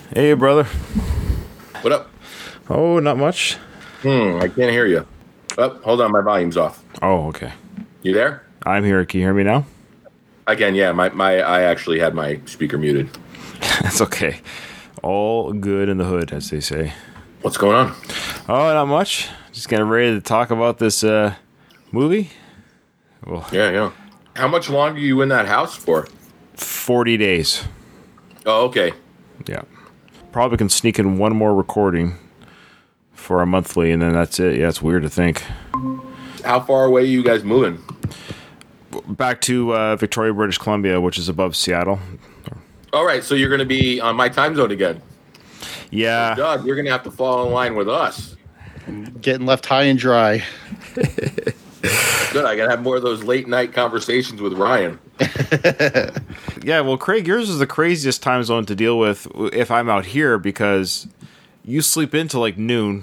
Hey, brother. What up? Oh, not much. I can't hear you. Oh, hold on, my volume's off. Oh, okay. You there? I'm here. Can you hear me now? Again, yeah. I actually had my speaker muted. That's okay. All good in the hood, as they say. What's going on? Oh, not much. Just getting ready to talk about this movie. Well, Yeah. How much longer are you in that house for? 40 days. Oh, okay. Yeah. Probably can sneak in one more recording for a monthly, and then that's it. Yeah, it's weird to think. How far away are you guys moving? Back to Victoria, British Columbia, which is above Seattle. All right, so you're going to be on my time zone again. Yeah. Doug, you're going to have to fall in line with us. Getting left high and dry. Good, I got to have more of those late night conversations with Ryan. Yeah, well, Craig, yours is the craziest time zone to deal with if I'm out here because you sleep into like noon.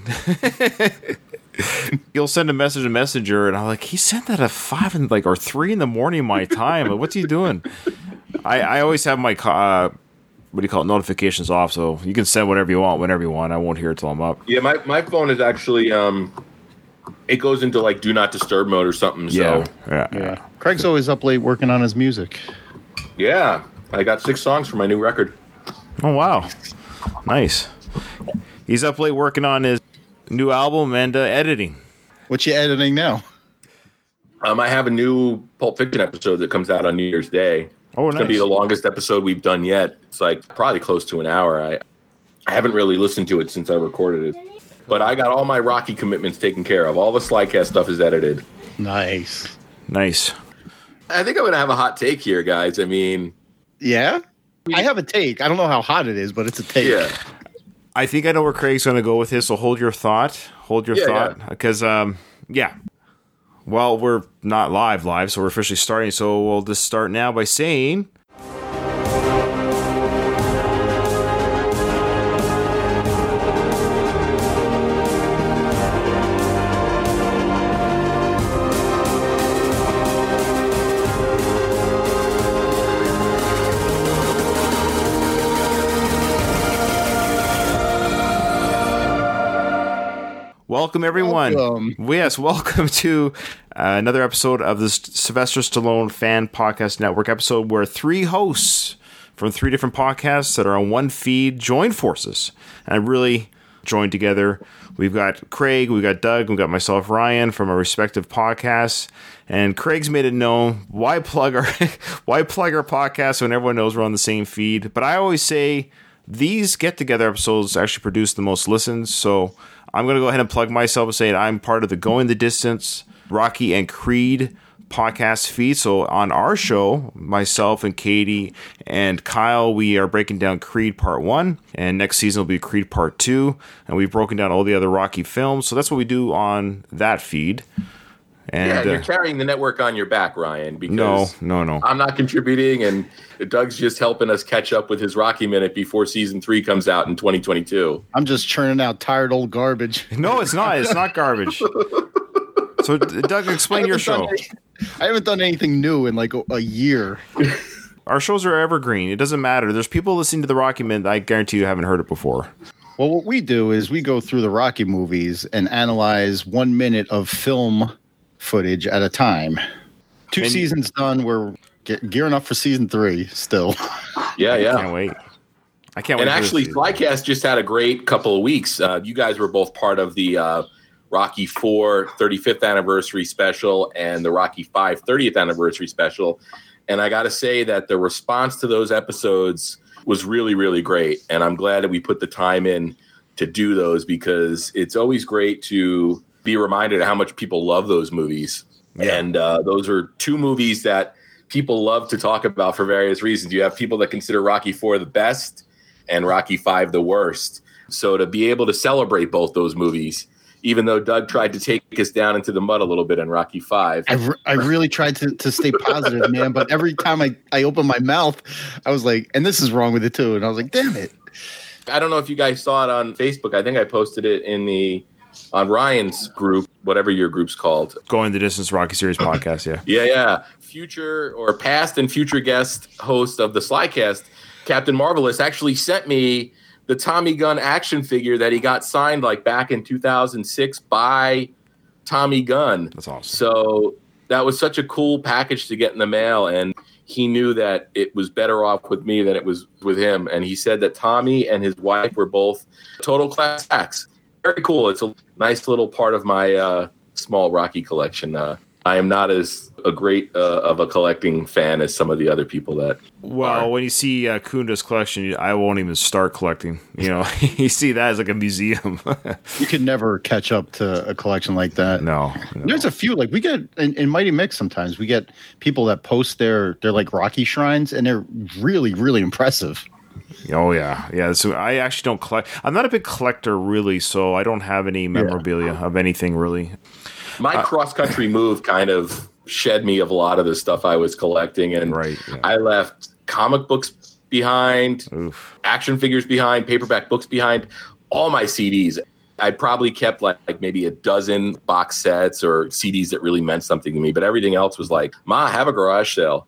You'll send a message to Messenger, and I'm like, he sent that at 5 and or 3 in the morning my time. What's he doing? I always have my notifications off, so you can send whatever you want whenever you want. I won't hear it till I'm up. Yeah, my phone is actually it goes into like do not disturb mode or something. So Yeah. Craig's always up late working on his music. yeah, I got 6 songs for my new record. Oh wow, nice. He's up late working on his new album and editing. What you editing now? I have a new Pulp Fiction episode that comes out on New Year's Day. Oh, It's going to be the longest episode we've done yet. It's like probably close to an hour. I haven't really listened to it since I recorded it. But I got all my Rocky commitments taken care of. All the Slycast stuff is edited. Nice. I think I'm going to have a hot take here, guys. I mean... Yeah? I have a take. I don't know how hot it is, but it's a take. Yeah. I think I know where Craig's going to go with this, so hold your thought. Because, well, we're not live, so we're officially starting. So we'll just start now by saying... Welcome, everyone. Welcome to another episode of the Sylvester Stallone Fan Podcast Network episode where 3 hosts from 3 different podcasts that are on one feed join forces and really join together. We've got Craig, we've got Doug, we've got myself, Ryan, from our respective podcasts. And Craig's made it known, why plug our podcast when everyone knows we're on the same feed? But I always say these get-together episodes actually produce the most listens, so I'm going to go ahead and plug myself and say I'm part of the Going the Distance, Rocky and Creed podcast feed. So on our show, myself and Katie and Kyle, we are breaking down Creed Part 1, and next season will be Creed Part 2, and we've broken down all the other Rocky films. So that's what we do on that feed. And you're carrying the network on your back, Ryan, because no. I'm not contributing, and Doug's just helping us catch up with his Rocky Minute before Season 3 comes out in 2022. I'm just churning out tired old garbage. No, it's not. It's not garbage. So, Doug, explain your show. I haven't done anything new in like a year. Our shows are evergreen. It doesn't matter. There's people listening to the Rocky Minute. I guarantee you haven't heard it before. Well, what we do is we go through the Rocky movies and analyze 1 minute of film footage at a time. 2 seasons done. We're gearing up for season 3 still. Yeah. I can't wait. And actually, Slycast just had a great couple of weeks. You guys were both part of the Rocky IV 35th anniversary special and the Rocky V 30th anniversary special. And I got to say that the response to those episodes was really, really great. And I'm glad that we put the time in to do those because it's always great to be reminded of how much people love those movies. Yeah. And those are 2 movies that people love to talk about for various reasons. You have people that consider Rocky IV the best and Rocky V the worst. So to be able to celebrate both those movies, even though Doug tried to take us down into the mud a little bit in Rocky V. I really tried to stay positive, man. But every time I opened my mouth, I was like, and this is wrong with it too. And I was like, damn it. I don't know if you guys saw it on Facebook. I think I posted it on Ryan's group, whatever your group's called. Going the Distance Rocky Series podcast, yeah. Yeah. Future or past and future guest host of the Slycast, Captain Marvelous, actually sent me the Tommy Gunn action figure that he got signed like back in 2006 by Tommy Gunn. That's awesome. So that was such a cool package to get in the mail, and he knew that it was better off with me than it was with him. And he said that Tommy and his wife were both total class acts. Very cool. It's a nice little part of my small Rocky collection. I am not as a great of a collecting fan as some of the other people that are. When you see Kunda's collection, I won't even start collecting. You see that as like a museum. You could never catch up to a collection like that. No. There's a few, like we get in Mighty Mix sometimes, we get people that post their like Rocky shrines, and they're really, really impressive. Oh, yeah. So I actually don't collect. I'm not a big collector, really, so I don't have any memorabilia of anything, really. My cross-country move kind of shed me of a lot of the stuff I was collecting, and I left comic books behind, action figures behind, paperback books behind, all my CDs. I probably kept like maybe a dozen box sets or CDs that really meant something to me, but everything else was like, Ma, have a garage sale.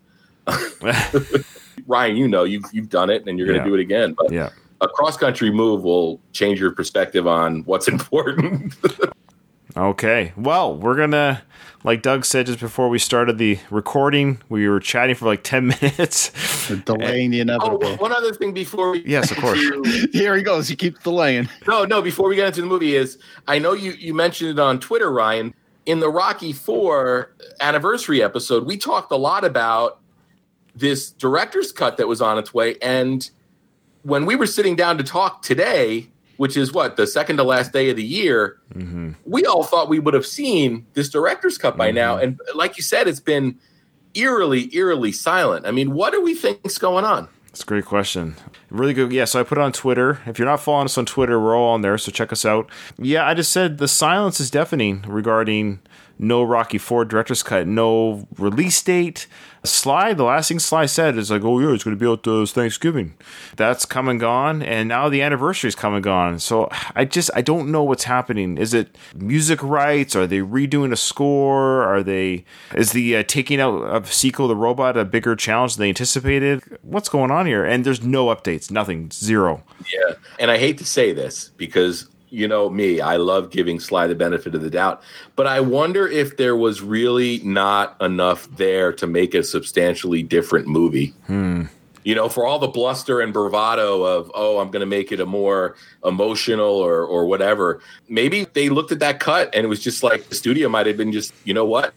Ryan, you've done it, and you're going to do it again. But a cross-country move will change your perspective on what's important. Okay. Well, we're going to, like Doug said just before we started the recording, we were chatting for like 10 minutes. We're delaying the inevitable. One other thing before we... Yes, of course. Here he goes. He keeps delaying. No, before we get into the movie is, I know you mentioned it on Twitter, Ryan. In the Rocky IV anniversary episode, we talked a lot about this director's cut that was on its way. And when we were sitting down to talk today, which is the second to last day of the year, we all thought we would have seen this director's cut by now. And like you said, it's been eerily silent. I mean, what do we think's going on? That's a great question. Really good. Yeah, so I put it on Twitter. If you're not following us on Twitter, we're all on there, so check us out. Yeah, I just said the silence is deafening regarding no Rocky IV director's cut, no release date. Sly, the last thing Sly said is like, oh yeah, it's going to be out this Thanksgiving. That's come and gone, and now the anniversary's come and gone. So I don't know what's happening. Is it music rights? Are they redoing a score? Is the taking out of Seiko the robot a bigger challenge than they anticipated? What's going on here? And there's no updates, nothing, zero. Yeah, and I hate to say this because you know me, I love giving Sly the benefit of the doubt, but I wonder if there was really not enough there to make a substantially different movie. For all the bluster and bravado of, I'm going to make it a more emotional or whatever. Maybe they looked at that cut and it was just like the studio might have been just, you know what?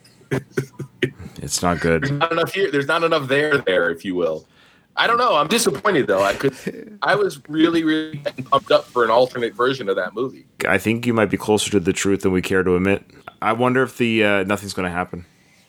It's not good. There's not enough here. There's not enough there, if you will. I don't know. I'm disappointed, though. I was really, really pumped up for an alternate version of that movie. I think you might be closer to the truth than we care to admit. I wonder if the nothing's going to happen.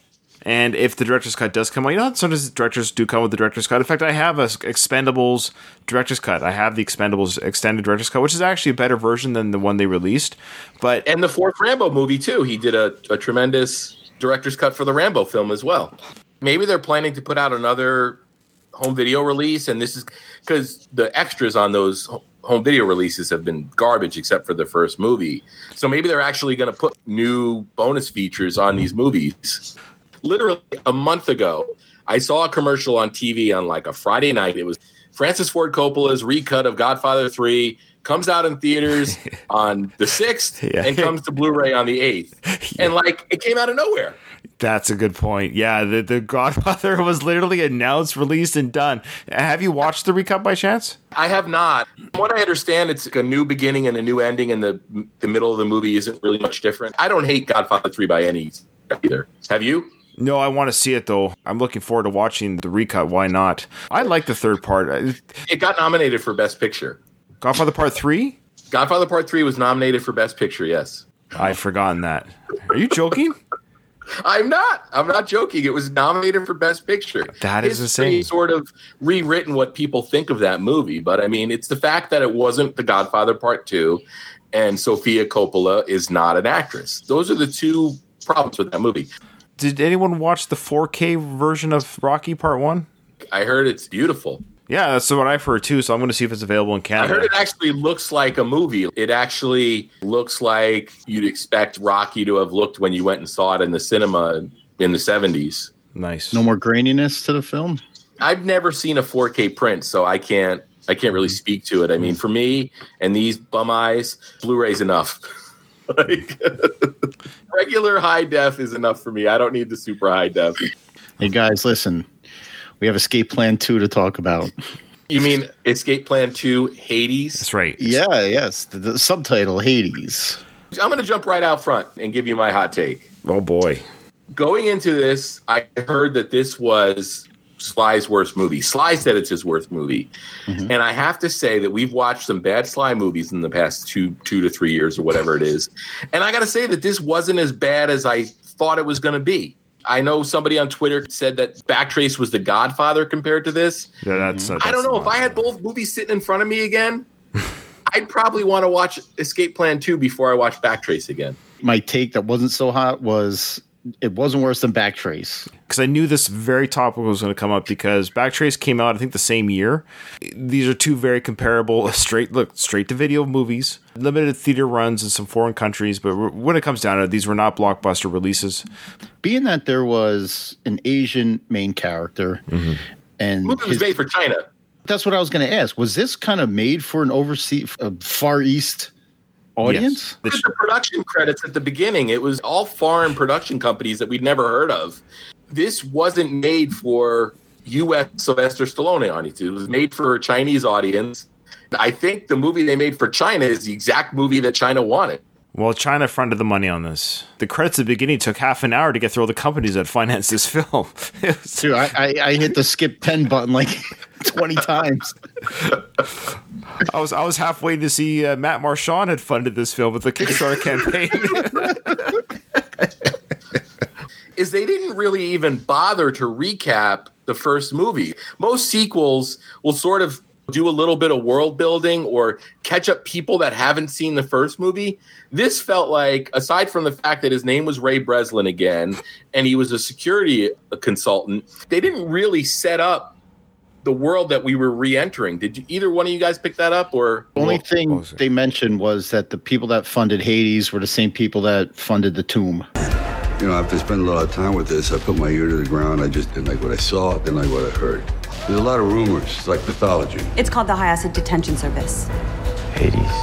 And if the director's cut does come out, sometimes directors do come with the director's cut. In fact, I have a Expendables director's cut. I have the Expendables extended director's cut, which is actually a better version than the one they released. And the fourth Rambo movie, too. He did a tremendous director's cut for the Rambo film as well. Maybe they're planning to put out another home video release, and this is because the extras on those home video releases have been garbage except for the first movie. So maybe they're actually going to put new bonus features on these movies. Literally a month ago, I saw a commercial on TV on like a Friday night. It was Francis Ford Coppola's recut of Godfather 3, comes out in theaters on the 6th and comes to Blu-ray on the 8th. And it came out of nowhere. That's a good point. Yeah, the Godfather was literally announced, released, and done. Have you watched the recut by chance? I have not. From what I understand, it's a new beginning and a new ending, and the middle of the movie isn't really much different. I don't hate Godfather 3 by any either. Have you? No, I want to see it, though. I'm looking forward to watching the recut. Why not? I like the third part. It got nominated for Best Picture. Godfather Part 3? Godfather Part 3 was nominated for Best Picture, yes. I've forgotten that. Are you joking? I'm not joking. It was nominated for Best Picture. That is insane. It's sort of rewritten what people think of that movie. But, I mean, it's the fact that it wasn't The Godfather Part 2 and Sofia Coppola is not an actress. Those are the two problems with that movie. Did anyone watch the 4K version of Rocky Part 1? I heard it's beautiful. Yeah, that's what I've heard too, so I'm going to see if it's available in Canada. I heard it actually looks like a movie. It actually looks like you'd expect Rocky to have looked when you went and saw it in the cinema in the 70s. Nice. No more graininess to the film? I've never seen a 4K print, so I can't I can't really speak to it. I mean, for me and these bum eyes, Blu-ray's enough. Like, regular high def is enough for me. I don't need the super high def. Hey guys, listen. We have Escape Plan 2 to talk about. You mean Escape Plan 2 Hades? That's right. Yeah, yes. The subtitle, Hades. I'm going to jump right out front and give you my hot take. Oh, boy. Going into this, I heard that this was Sly's worst movie. Sly said it's his worst movie. Mm-hmm. And I have to say that we've watched some bad Sly movies in the past two to 3 years or whatever it is. And I got to say that this wasn't as bad as I thought it was going to be. I know somebody on Twitter said that Backtrace was The Godfather compared to this. Yeah, that's I don't know. If I had both movies sitting in front of me again, I'd probably want to watch Escape Plan 2 before I watch Backtrace again. My take that wasn't so hot was it wasn't worse than Backtrace. Because I knew this very topic was going to come up because Backtrace came out, I think, the same year. These are two very comparable straight-to-video movies. Limited theater runs in some foreign countries, but when it comes down to it, these were not blockbuster releases. Being that there was an Asian main character, and the movie was made for China. That's what I was going to ask. Was this kind of made for an overseas, Far East audience? Yes. The production credits at the beginning, it was all foreign production companies that we'd never heard of. This wasn't made for U.S. Sylvester Stallone audience. It was made for a Chinese audience. I think the movie they made for China is the exact movie that China wanted. Well, China fronted the money on this. The credits at the beginning took half an hour to get through all the companies that financed this film. Dude, I hit the skip 10 button like 20 times. I was halfway to see Matt Marchand had funded this film with the Kickstarter campaign. Is they didn't really even bother to recap the first movie. Most sequels will sort of do a little bit of world building or catch up people that haven't seen the first movie. This felt like, aside from the fact that his name was Ray Breslin again, and he was a security consultant, they didn't really set up the world that we were re-entering. Did either one of you guys pick that up? Or the only thing they mentioned was that the people that funded Hades were the same people that funded The Tomb. You know, after spending a lot of time with this, I put my ear to the ground. I just didn't like what I saw, didn't like what I heard. There's a lot of rumors. It's like mythology. It's called the High Acid Detention Service. Hades.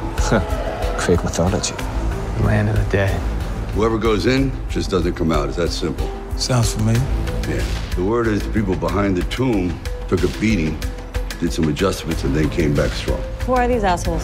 Fake mythology. Land of the dead. Whoever goes in just doesn't come out. It's that simple. Sounds familiar. Yeah. The word is the people behind the tomb took a beating, did some adjustments, and then came back strong. Who are these assholes?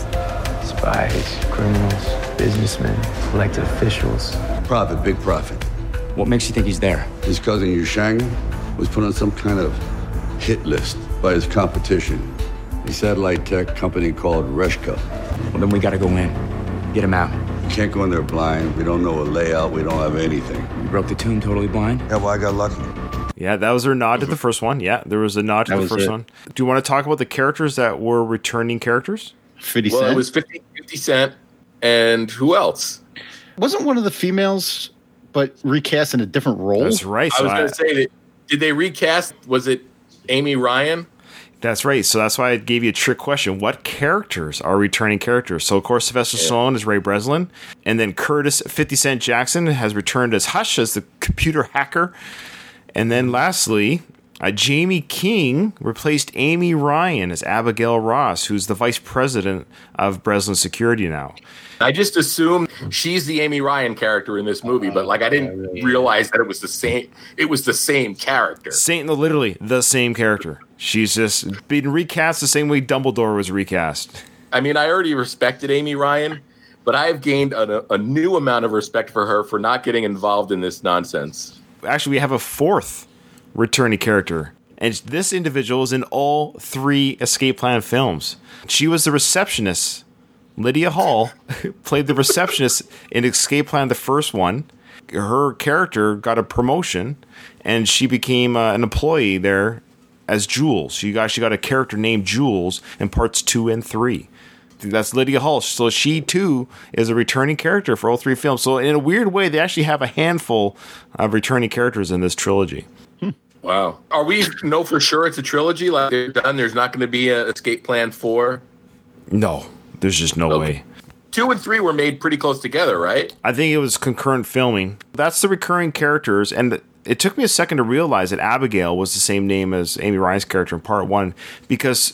Spies, criminals, businessmen, elected officials. Profit, big profit. What makes you think he's there? His cousin Yushang was put on some kind of hit list by his competition, a satellite tech company called Reshka. Well, then we gotta go in. Get him out. We can't go in there blind. We don't know a layout. We don't have anything. You broke the tomb totally blind? Yeah, well, I got lucky. Yeah, that was their nod to the first one. Yeah, there was a nod to the first one. Do you want to talk about the characters that were returning characters? 50 Cent? Well, it was 50 Cent, and who else? Wasn't one of the females, but recast in a different role? That's right. I was going to say, that, did they recast, was it Amy Ryan? That's right. So that's why I gave you a trick question. What characters are returning characters? So, of course, Sylvester Stallone is Ray Breslin. And then Curtis 50 Cent Jackson has returned as Hush, as the computer hacker. And then lastly, Jamie King replaced Amy Ryan as Abigail Ross, who's the vice president of Breslin Security now. I just assumed she's the Amy Ryan character in this movie, but like I didn't realize that it was the same. It was the same character. Literally the same character. She's just been recast the same way Dumbledore was recast. I mean, I already respected Amy Ryan, but I have gained a new amount of respect for her for not getting involved in this nonsense. Actually, we have a fourth returning character, and this individual is in all three Escape Plan films. She was the receptionist. Lydia Hall played the receptionist in Escape Plan, the first one. Her character got a promotion, and she became an employee there as Jules. She got a character named Jules in parts 2 and 3. That's Lydia Hall. So she, too, is a returning character for all three films. So in a weird way, they actually have a handful of returning characters in this trilogy. Wow. Are we know for sure it's a trilogy? Like they're done? There's not going to be an Escape Plan 4? No. There's just no way. 2 and 3 were made pretty close together, right? I think it was concurrent filming. That's the recurring characters, and it took me a second to realize that Abigail was the same name as Amy Ryan's character in part 1, because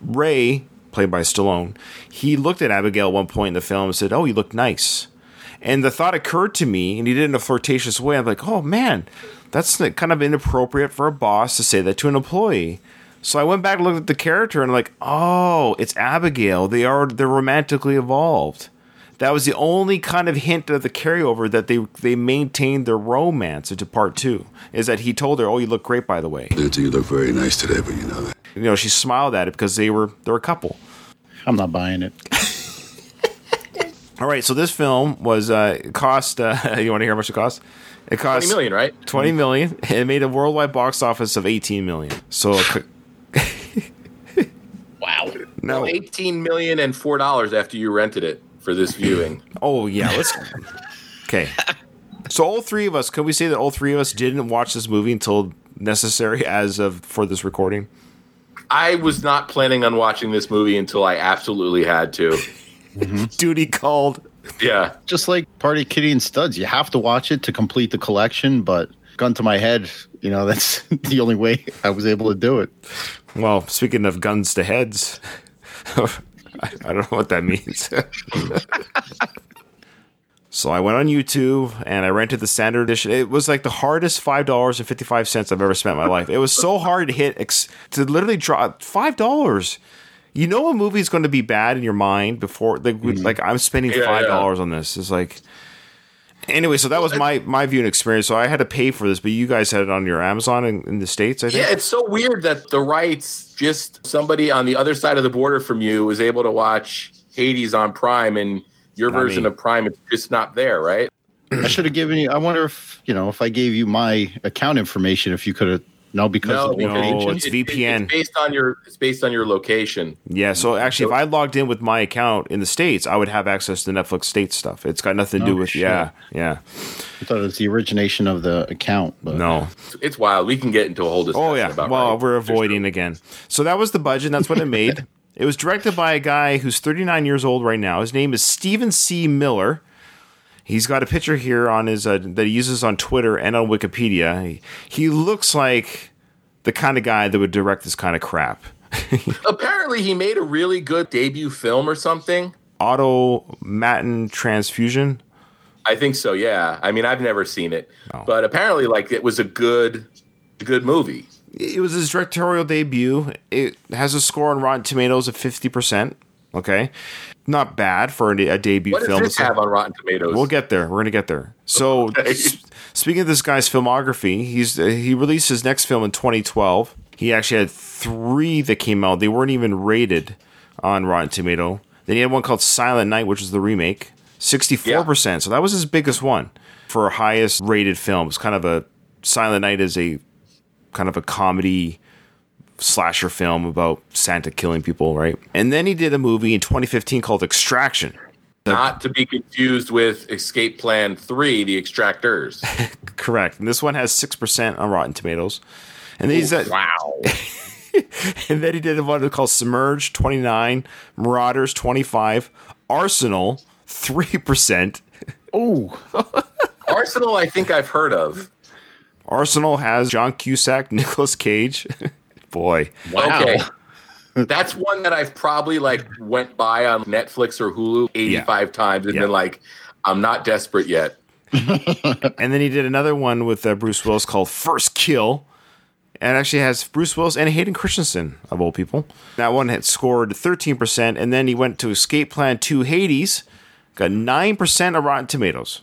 Ray, played by Stallone, he looked at Abigail at one point in the film and said, "Oh, you look nice." And the thought occurred to me, and he did it in a flirtatious way. I'm like, oh man, that's kind of inappropriate for a boss to say that to an employee. So I went back and looked at the character, and I'm like, oh, it's Abigail. They're romantically involved. That was the only kind of hint of the carryover that they maintained their romance into part 2. Is that he told her, "Oh, you look great, by the way." You look very nice today, but you know that. You know, she smiled at it because they're a couple. I'm not buying it. All right, so this film was cost. You want to hear how much it cost? It cost $20 million, right? $20 million. It made a worldwide box office of $18 million. So, wow. No, $18 million and $4 after you rented it for this viewing. Oh yeah, okay. So all three of us, can we say that all three of us didn't watch this movie until necessary for this recording? I was not planning on watching this movie until I absolutely had to. Mm-hmm. Duty called. Yeah. Just like Party Kitty and Studs, you have to watch it to complete the collection, but gun to my head, that's the only way I was able to do it. Well, speaking of guns to heads, I don't know what that means. So I went on YouTube and I rented the standard edition. It was like the hardest $5.55 I've ever spent in my life. It was so hard to hit, to literally drop $5. You know a movie is going to be bad in your mind before, like I'm spending $5 on this. It's like, anyway, so that was my viewing experience. So I had to pay for this, but you guys had it on your Amazon in the States, I think? Yeah, it's so weird that the rights, just somebody on the other side of the border from you was able to watch Hades on Prime, and your version of Prime is just not there, right? I should have given you, I wonder if I gave you my account information, if you could have. No, because of the location? It's VPN. It's based on your location. Yeah, so actually, if I logged in with my account in the States, I would have access to Netflix States stuff. It's got nothing to do with shit. yeah. I thought it was the origination of the account, but no, it's wild. We can get into a whole discussion. Oh yeah, about we're avoiding again. So that was the budget. That's what it made. It was directed by a guy who's 39 years old right now. His name is Stephen C. Miller. He's got a picture here on his that he uses on Twitter and on Wikipedia. He looks like the kind of guy that would direct this kind of crap. Apparently, he made a really good debut film or something. Automaton Transfusion. I think so. Yeah. I mean, I've never seen it, but apparently, it was a good movie. It was his directorial debut. It has a score on Rotten Tomatoes of 50%. Okay. Not bad for a debut film. What does this have on Rotten Tomatoes? We'll get there. We're going to get there. So, speaking of this guy's filmography, he released his next film in 2012. He actually had 3 that came out. They weren't even rated on Rotten Tomato. Then he had one called Silent Night, which was the remake. 64%. Yeah. So that was his biggest one for highest rated film. It's kind of a Silent Night is a kind of a comedy slasher film about Santa killing people, right? And then he did a movie in 2015 called Extraction. Not to be confused with Escape Plan 3, The Extractors. Correct. And this one has 6% on Rotten Tomatoes. And then wow. And then he did one called Submerge, 29, Marauders, 25, Arsenal, 3%. Oh. Arsenal, I think I've heard of. Arsenal has John Cusack, Nicolas Cage. Boy. Wow. Okay. That's one that I've probably went by on Netflix or Hulu 85 times and been I'm not desperate yet. And then he did another one with Bruce Willis called First Kill. And actually has Bruce Willis and Hayden Christensen, of all people. That one had scored 13%. And then he went to Escape Plan 2 Hades. Got 9% of Rotten Tomatoes.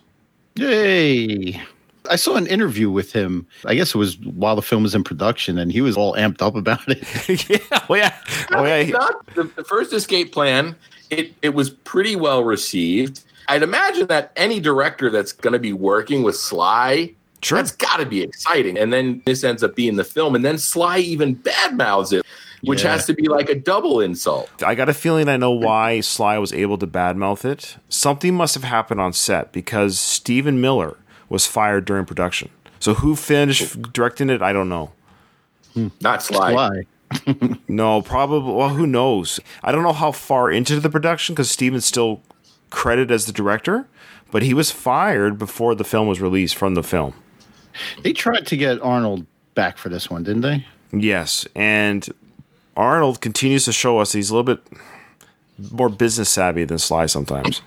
Yay. I saw an interview with him. I guess it was while the film was in production, and he was all amped up about it. The first Escape Plan, it was pretty well received. I'd imagine that any director that's going to be working with Sly, that's got to be exciting. And then this ends up being the film, and then Sly even badmouths it, which has to be a double insult. I got a feeling I know why Sly was able to badmouth it. Something must have happened on set because Stephen Miller was fired during production. So who finished directing it, I don't know. Not Sly. No, probably. Well, who knows? I don't know how far into the production because Steven's still credited as the director, but he was fired before the film was released from the film. They tried to get Arnold back for this one, didn't they? Yes, and Arnold continues to show us he's a little bit more business savvy than Sly sometimes.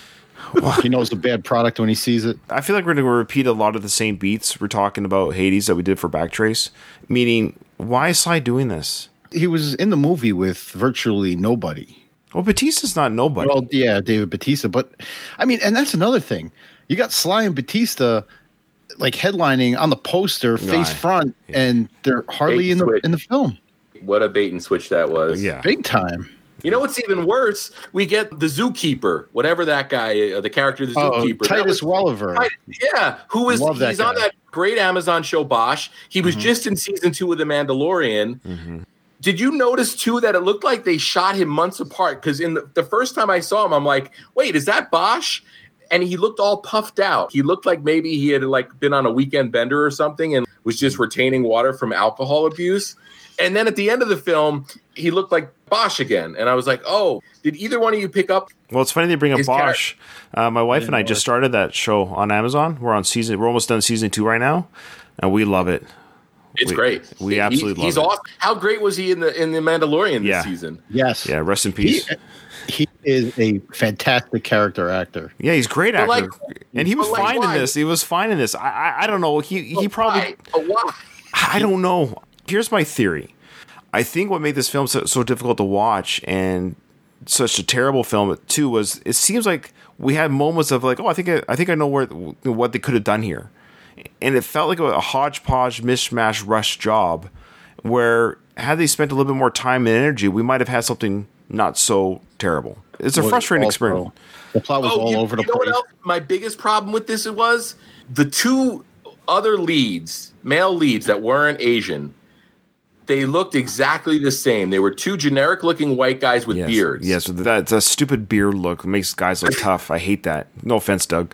He knows the bad product when he sees it. I feel like we're going to repeat a lot of the same beats we're talking about Hades that we did for Backtrace. Meaning, why is Sly doing this? He was in the movie with virtually nobody. Well, Batista's not nobody. Well, yeah, David Batista. But, I mean, and that's another thing. You got Sly and Batista like headlining on the poster, face front, and they're hardly in the film. What a bait and switch that was. Yeah. Big time. You know what's even worse? We get the zookeeper, whatever that guy, the character, the zookeeper. Titus Welliver. Yeah, he's on that great Amazon show, Bosch. He was just in season 2 of The Mandalorian. Mm-hmm. Did you notice, too, that it looked like they shot him months apart? Because in the first time I saw him, I'm like, wait, is that Bosch? And he looked all puffed out. He looked like maybe he had like been on a weekend bender or something and was just retaining water from alcohol abuse. And then at the end of the film, he looked like Bosch again. And I was like, oh, did either one of you pick up? Well, it's funny they bring up Bosch. My wife and I just started that show on Amazon. We're almost done season 2 right now. And we love it. It's great. We absolutely love it. He's awesome. How great was he in the Mandalorian this season? Yes. Yeah, rest in peace. He is a fantastic character actor. Yeah, he's a great actor. And he was fine in this. He was fine in this. I don't know. He probably... Why? I don't know. Here's my theory. I think what made this film so difficult to watch and such a terrible film too was it seems like we had moments of like, oh, I think I know what they could have done here. And it felt like a hodgepodge, mishmash, rush job where had they spent a little bit more time and energy, we might have had something not so terrible. It's a frustrating experience. The plot was all over the place. What else? My biggest problem with this was the 2 other leads, male leads that weren't Asian. They looked exactly the same. They were 2 generic-looking white guys with beards. Yes, that's a stupid beard look. It makes guys look tough. I hate that. No offense, Doug.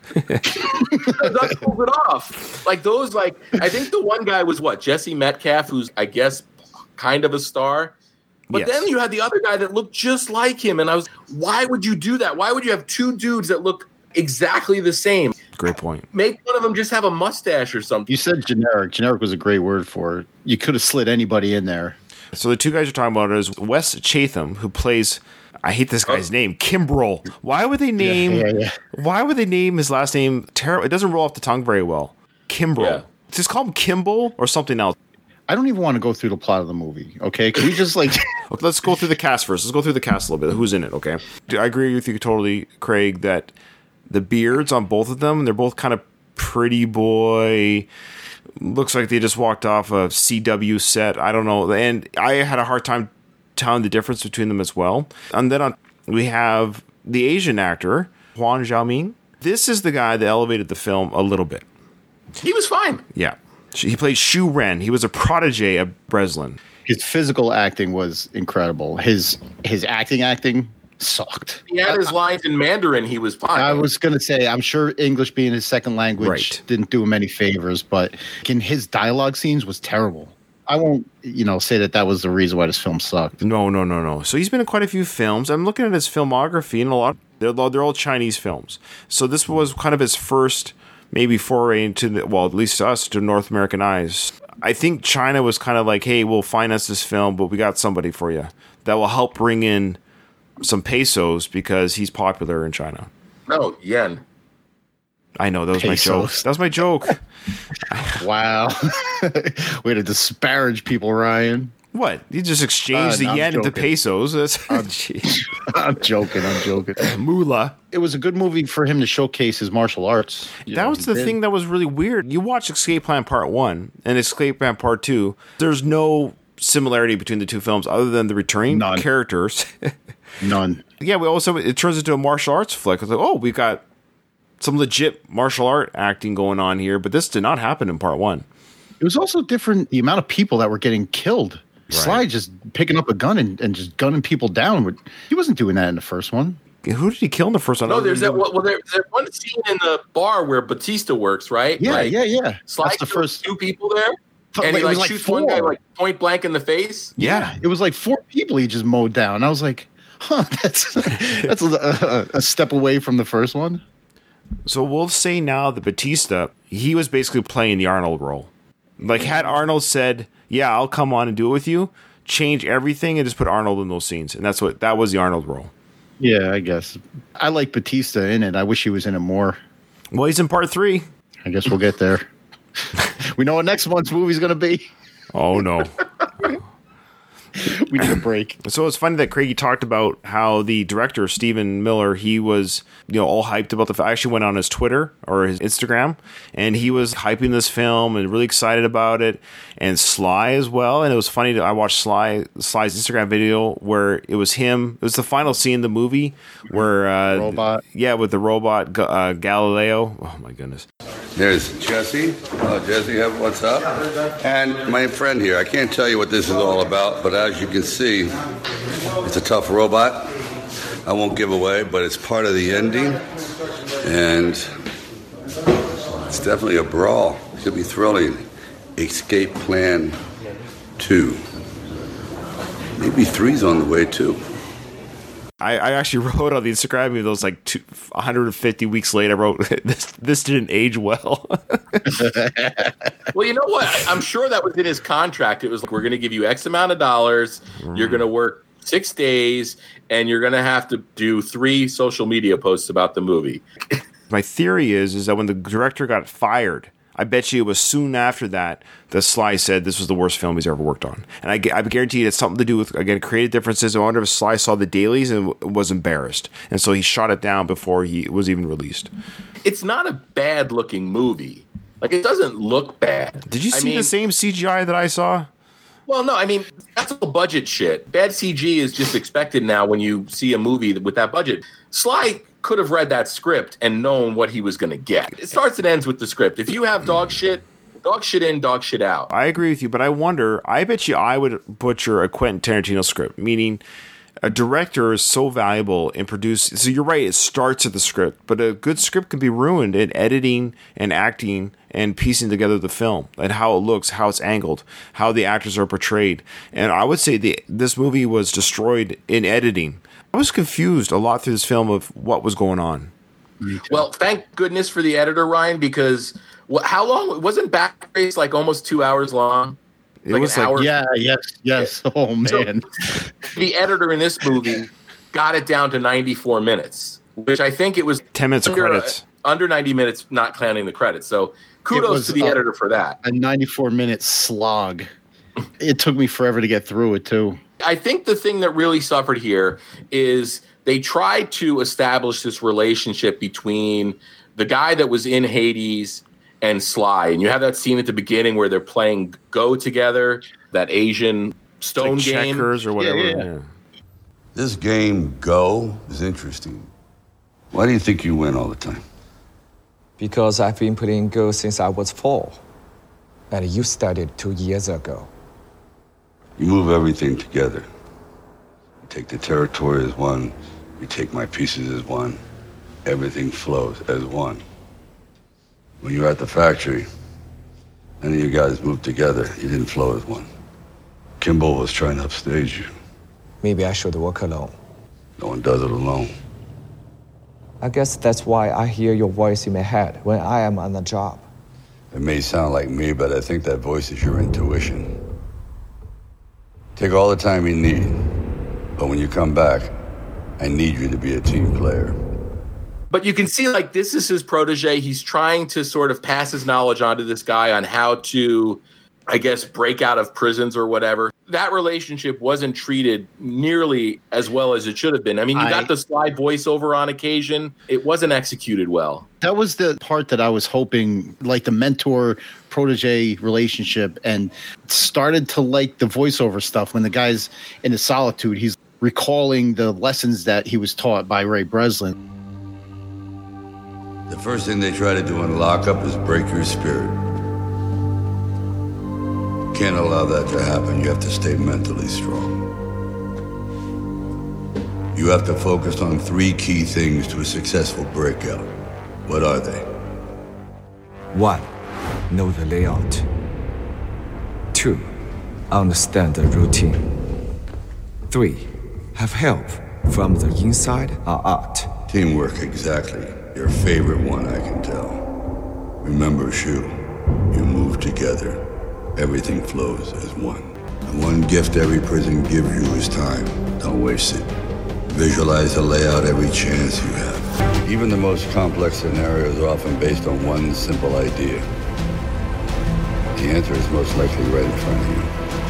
Doug pulled it off. Like those, I think the one guy was Jesse Metcalf, who's I guess kind of a star. But then you had the other guy that looked just like him, and I was, why would you do that? Why would you have 2 dudes that look exactly the same? Great point. Make one of them just have a mustache or something. You said generic. Generic was a great word for it. You could have slid anybody in there. So the 2 guys you're talking about is Wes Chatham, who plays, I hate this guy's name, Kimbrel. Why would they name Why would they name his last name terrible? It doesn't roll off the tongue very well. Kimbrel. Yeah. Just call him Kimball or something else. I don't even want to go through the plot of the movie, okay? Can we just Okay, let's go through the cast first. Let's go through the cast a little bit. Who's in it, okay? I agree with you totally, Craig, that the beards on both of them, they're both kind of pretty boy. Looks like they just walked off a CW set. I don't know. And I had a hard time telling the difference between them as well. And then we have the Asian actor, Huan Xiaoming. This is the guy that elevated the film a little bit. He was fine. Yeah. He played Shu Ren. He was a protege of Breslin. His physical acting was incredible. His acting sucked. He had his lines in Mandarin. He was fine. I was going to say, I'm sure English being his second language didn't do him any favors, but in his dialogue scenes was terrible. I won't, say that was the reason why this film sucked. No. So he's been in quite a few films. I'm looking at his filmography, and they're all Chinese films. So this was kind of his first maybe foray into at least to us, to North American eyes. I think China was kind of like, hey, we'll finance this film, but we got somebody for you that will help bring in some pesos because he's popular in China. No, yen. I know, that was my joke. That was my joke. Wow. Way to disparage people, Ryan. What? You just exchanged the yen into pesos. I'm joking. Moolah. It was a good movie for him to showcase his martial arts. That was the thing that was really weird. You watch Escape Plan Part 1 and Escape Plan Part 2. There's no similarity between the 2 films other than the returning characters. None. Yeah, it turns into a martial arts flick. It's like, we've got some legit martial art acting going on here, but this did not happen in Part 1. It was also different, the amount of people that were getting killed. Right. Sly just picking up a gun and just gunning people down. He wasn't doing that in the first one. Who did he kill in the first one? No, there's that. Well, there's one scene in the bar where Batista works, right? Yeah. Sly That's the first 2 people there, and he shoots 4. One guy point blank in the face. Yeah, it was like 4 people he just mowed down. I was like, that's a step away from the first one. So we'll say now that Batista, he was basically playing the Arnold role. Like, had Arnold said, yeah, I'll come on and do it with you, change everything and just put Arnold in those scenes, and that was the Arnold role. Yeah, I guess. I like Batista in it. I wish he was in it more. Well, he's in part 3. I guess we'll get there. We know what next month's movie's going to be. Oh, no. We need a break. So it's funny that Craigie talked about how the director, Stephen Miller, he was, all hyped about the film. I actually went on his Twitter or his Instagram, and he was hyping this film and really excited about it. And Sly as well. And it was funny I watched Sly's Instagram video where it was him. It was the final scene in the movie where robot. Yeah, with the robot Galileo. Oh my goodness. There's Jesse. Oh, Jesse, what's up? And my friend here. I can't tell you what this is all about, but as you can see, it's a tough robot. I won't give away, but it's part of the ending, and it's definitely a brawl. Should be thrilling. Escape Plan 2. Maybe 3's on the way, too. I actually wrote on the Instagram, it was like 150 weeks later, I wrote, this didn't age well. Well, you know what? I'm sure that was in his contract. It was like, we're going to give you X amount of dollars. You're going to work 6 days, and you're going to have to do 3 social media posts about the movie. My theory is that when the director got fired, I bet you it was soon after that Sly said this was the worst film he's ever worked on. And I guarantee it's something to do with, again, creative differences. I wonder if Sly saw the dailies and was embarrassed. And so he shot it down before he was even released. It's not a bad-looking movie. Like, it doesn't look bad. Did you see the same CGI that I saw? Well, no, I mean, that's all budget shit. Bad CG is just expected now when you see a movie with that budget. Sly could have read that script and known what he was going to get. It starts and ends with the script. If you have dog shit in, dog shit out. I agree with you, but I bet you I would butcher a Quentin Tarantino script, meaning a director is so valuable in producing. So you're right, it starts at the script, but a good script can be ruined in editing and acting and piecing together the film and how it looks, how it's angled, how the actors are portrayed. And I would say this movie was destroyed in editing. I was confused a lot through this film of what was going on. Well, thank goodness for the editor, Ryan, because how long wasn't Backrace like almost 2 hours long? It was like, yes. Oh man, so, the editor in this movie got it down to 94 minutes, which I think it was 10 minutes of credits, under 90 minutes, not counting the credits. So kudos to the editor for that. A 94-minute slog. It took me forever to get through it too. I think the thing that really suffered here is they tried to establish this relationship between the guy that was in Hades and Sly. And you have that scene at the beginning where they're playing Go together, that Asian stone like game. Checkers or whatever. Yeah. This game, Go, is interesting. Why do you think you win all the time? Because I've been playing Go since I was 4. And you started 2 years ago. You move everything together. You take the territory as one. You take my pieces as one. Everything flows as one. When you're at the factory, none of you guys moved together. You didn't flow as one. Kimball was trying to upstage you. Maybe I should work alone. No one does it alone. I guess that's why I hear your voice in my head when I am on the job. It may sound like me, but I think that voice is your intuition. Take all the time you need, but when you come back, I need you to be a team player. But you can see, like, this is his protege. He's trying to sort of pass his knowledge onto this guy on how to, I guess, break out of prisons or whatever. That relationship wasn't treated nearly as well as it should have been. I mean, you got the Sly voiceover on occasion. It wasn't executed well. That was the part that I was hoping, like the mentor-protege relationship, and started to like the voiceover stuff when the guy's in his solitude. He's recalling the lessons that he was taught by Ray Breslin. The first thing they try to do in lockup is break your spirit. Can't allow that to happen. You have to stay mentally strong. You have to focus on 3 key things to a successful breakout. What are they? 1, know the layout. 2, understand the routine. 3, have help from the inside or out. Teamwork, exactly. Your favorite one, I can tell. Remember, Shu, you move together. Everything flows as one. One gift every prison gives you is time. Don't waste it. Visualize the layout every chance you have. Even the most complex scenarios are often based on one simple idea. The answer is most likely right in front of you.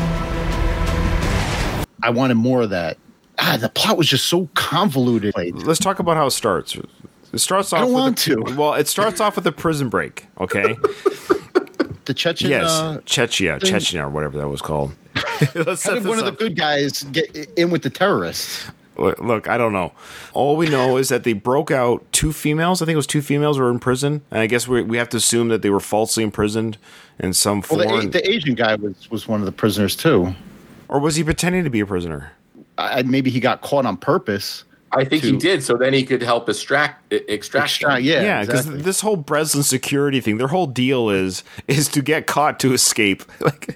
I wanted more of that. The plot was just so convoluted. Let's talk about how it starts. It starts off. I don't want to. Well, it starts off with a prison break. Okay. The Chechen. Yes, Chechnya, or whatever that was called. How did one of the good guys get in with the terrorists? Look, I don't know. All we know is that they broke out 2 females. I think it was 2 females were in prison. And I guess we have to assume that they were falsely imprisoned in some form. Well, the Asian guy was one of the prisoners too. Or was he pretending to be a prisoner? Maybe he got caught on purpose. I think he did, so then he could help extract them. Yeah, because this whole Breslin security thing, their whole deal is to get caught to escape. Like,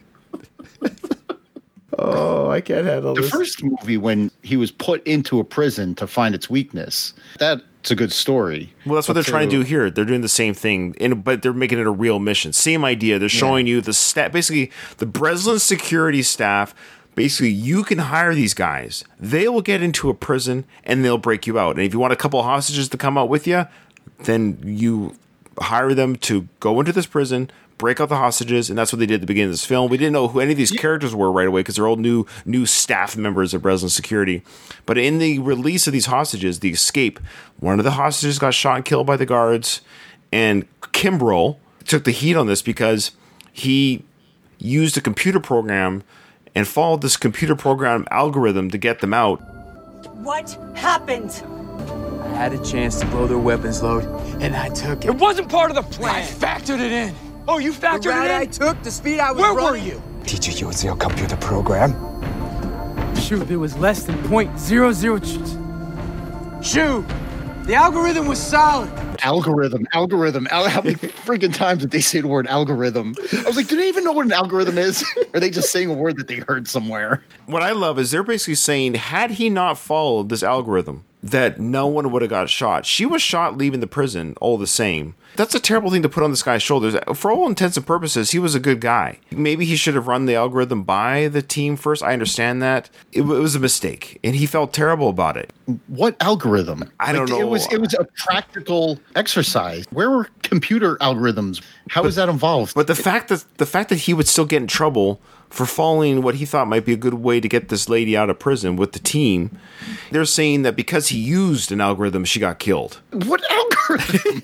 oh, I can't handle this. The first movie, when he was put into a prison to find its weakness, that's a good story. Well, that's what they're trying to do here. They're doing the same thing, but they're making it a real mission. Same idea. They're showing you basically the Breslin security staff. Basically, you can hire these guys. They will get into a prison and they'll break you out. And if you want a couple of hostages to come out with you, then you hire them to go into this prison, break out the hostages, and that's what they did at the beginning of this film. We didn't know who any of these characters were right away because they're all new staff members of Breslin Security. But in the release of these hostages, the escape, one of the hostages got shot and killed by the guards, and Kimbrel took the heat on this because he used a computer program and followed this computer program algorithm to get them out. What happened? I had a chance to blow their weapons load, and I took it. It wasn't part of the plan. I factored it in. Oh, you factored the route it in? I took, the speed I was Where running. were you? Did you use your computer program? Shoot, it was less than .00. Shoot, the algorithm was solid. Algorithm. How many freaking times did they say the word algorithm? I was like, do they even know what an algorithm is? Or are they just saying a word that they heard somewhere? What I love is they're basically saying, had he not followed this algorithm, that no one would have got shot. She was shot leaving the prison all the same. That's a terrible thing to put on this guy's shoulders. For all intents and purposes, he was a good guy. Maybe he should have run the algorithm by the team first. I understand that. It was a mistake, and he felt terrible about it. What algorithm? I don't know. It was a practical exercise. Where were computer algorithms? How was that involved? But the fact that he would still get in trouble for following what he thought might be a good way to get this lady out of prison with the team, they're saying that because he used an algorithm, she got killed. What algorithm?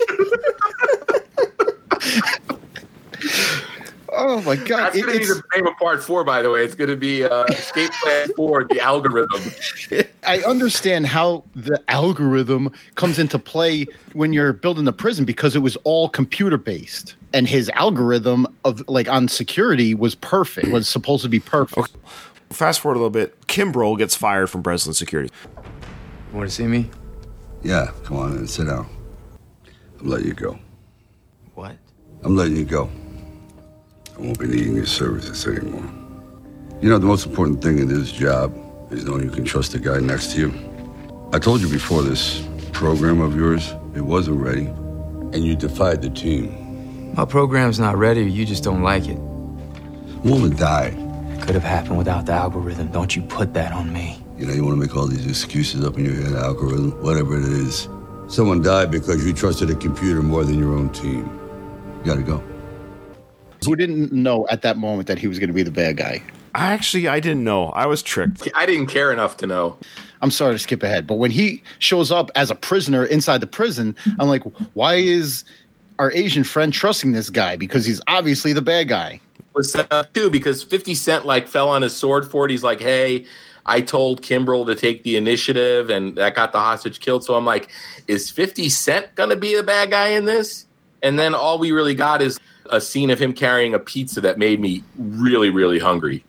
Oh my God! That's going to be the name of part 4, by the way. It's going to be Escape Plan 4, the algorithm. I understand how the algorithm comes into play when you're building the prison because it was all computer based, and his algorithm of on security was perfect. Was supposed to be perfect. Okay. Fast forward a little bit. Kimbrel gets fired from Breslin Security. Want to see me? Yeah, come on in, sit down. I'm letting you go. What? I'm letting you go. I won't be needing your services anymore. You know, the most important thing in this job is knowing you can trust the guy next to you. I told you before, this program of yours, it wasn't ready, and you defied the team. My program's not ready, or you just don't like it. A woman died. Could have happened without the algorithm. Don't you put that on me. You know, you want to make all these excuses up in your head, algorithm, whatever it is. Someone died because you trusted a computer more than your own team. You gotta go. Who didn't know at that moment that he was going to be the bad guy? I didn't know. I was tricked. I didn't care enough to know. I'm sorry to skip ahead, but when he shows up as a prisoner inside the prison, I'm like, why is our Asian friend trusting this guy? Because he's obviously the bad guy. Was set up too because 50 Cent fell on his sword for it. He's like, hey, I told Kimbrel to take the initiative, and that got the hostage killed. So I'm like, is 50 Cent going to be the bad guy in this? And then all we really got is a scene of him carrying a pizza that made me really, really hungry.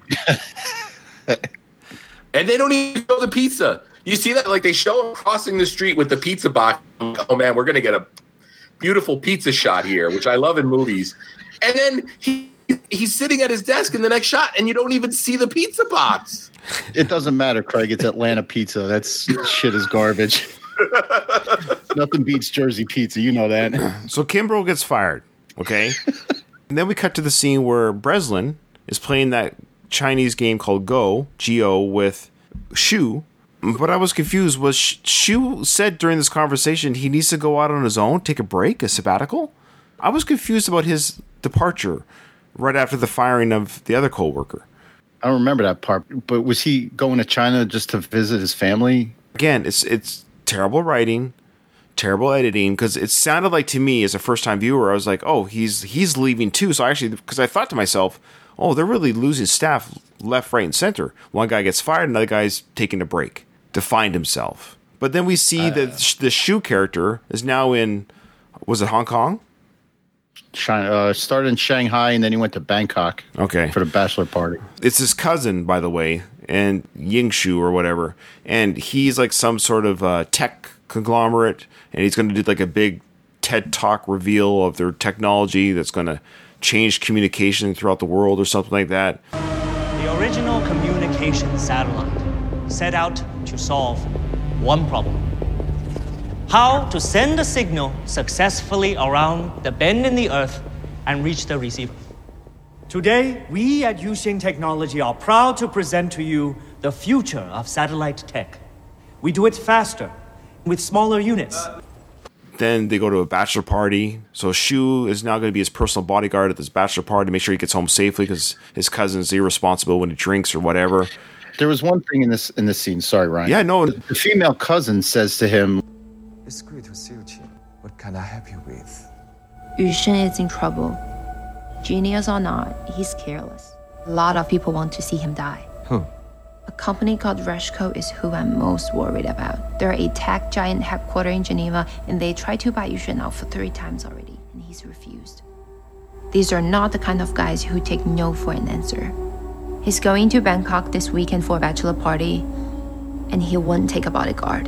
And they don't even show the pizza. You see that? Like, they show him crossing the street with the pizza box. Oh, man, we're going to get a beautiful pizza shot here, which I love in movies. And then he's sitting at his desk in the next shot, and you don't even see the pizza box. It doesn't matter, Craig. It's Atlanta pizza. That shit is garbage. Nothing beats Jersey pizza. You know that. So Kimbrel gets fired. Okay. And then we cut to the scene where Breslin is playing that Chinese game called Go, G-O, with Shu. But I was confused. Was Shu said during this conversation he needs to go out on his own, take a break, a sabbatical? I was confused about his departure right after the firing of the other co-worker. I don't remember that part, but was he going to China just to visit his family? Again, it's terrible writing, terrible editing, because it sounded like to me as a first-time viewer, I was like, oh, he's leaving too. So because I thought to myself, oh, they're really losing staff left, right, and center. One guy gets fired, another guy's taking a break to find himself. But then we see that the Shu character is now in, was it Hong Kong? China, started in Shanghai, and then he went to Bangkok. Okay. For the bachelor party. It's his cousin, by the way, and Yingshu or whatever. And he's like some sort of tech conglomerate, and he's going to do like a big TED Talk reveal of their technology that's going to change communication throughout the world or something like that. The original communication satellite set out to solve one problem: how to send a signal successfully around the bend in the earth and reach the receiver. Today, we at Yuxing Technology are proud to present to you the future of satellite tech. We do it faster, with smaller units. Then they go to a bachelor party. So Shu is now going to be his personal bodyguard at this bachelor party to make sure he gets home safely because his cousin's irresponsible when he drinks or whatever. There was one thing in this scene. Sorry, Ryan. Yeah, no. The female cousin says to him, "It's good to see you, Qin. What can I help you with?" Yuxing is in trouble. Genius or not, he's careless. A lot of people want to see him die. Who? A company called Reshco is who I'm most worried about. They're a tech giant headquartered in Geneva, and they tried to buy Yuxing out for 3 times already, and he's refused. These are not the kind of guys who take no for an answer. He's going to Bangkok this weekend for a bachelor party, and he won't take a bodyguard.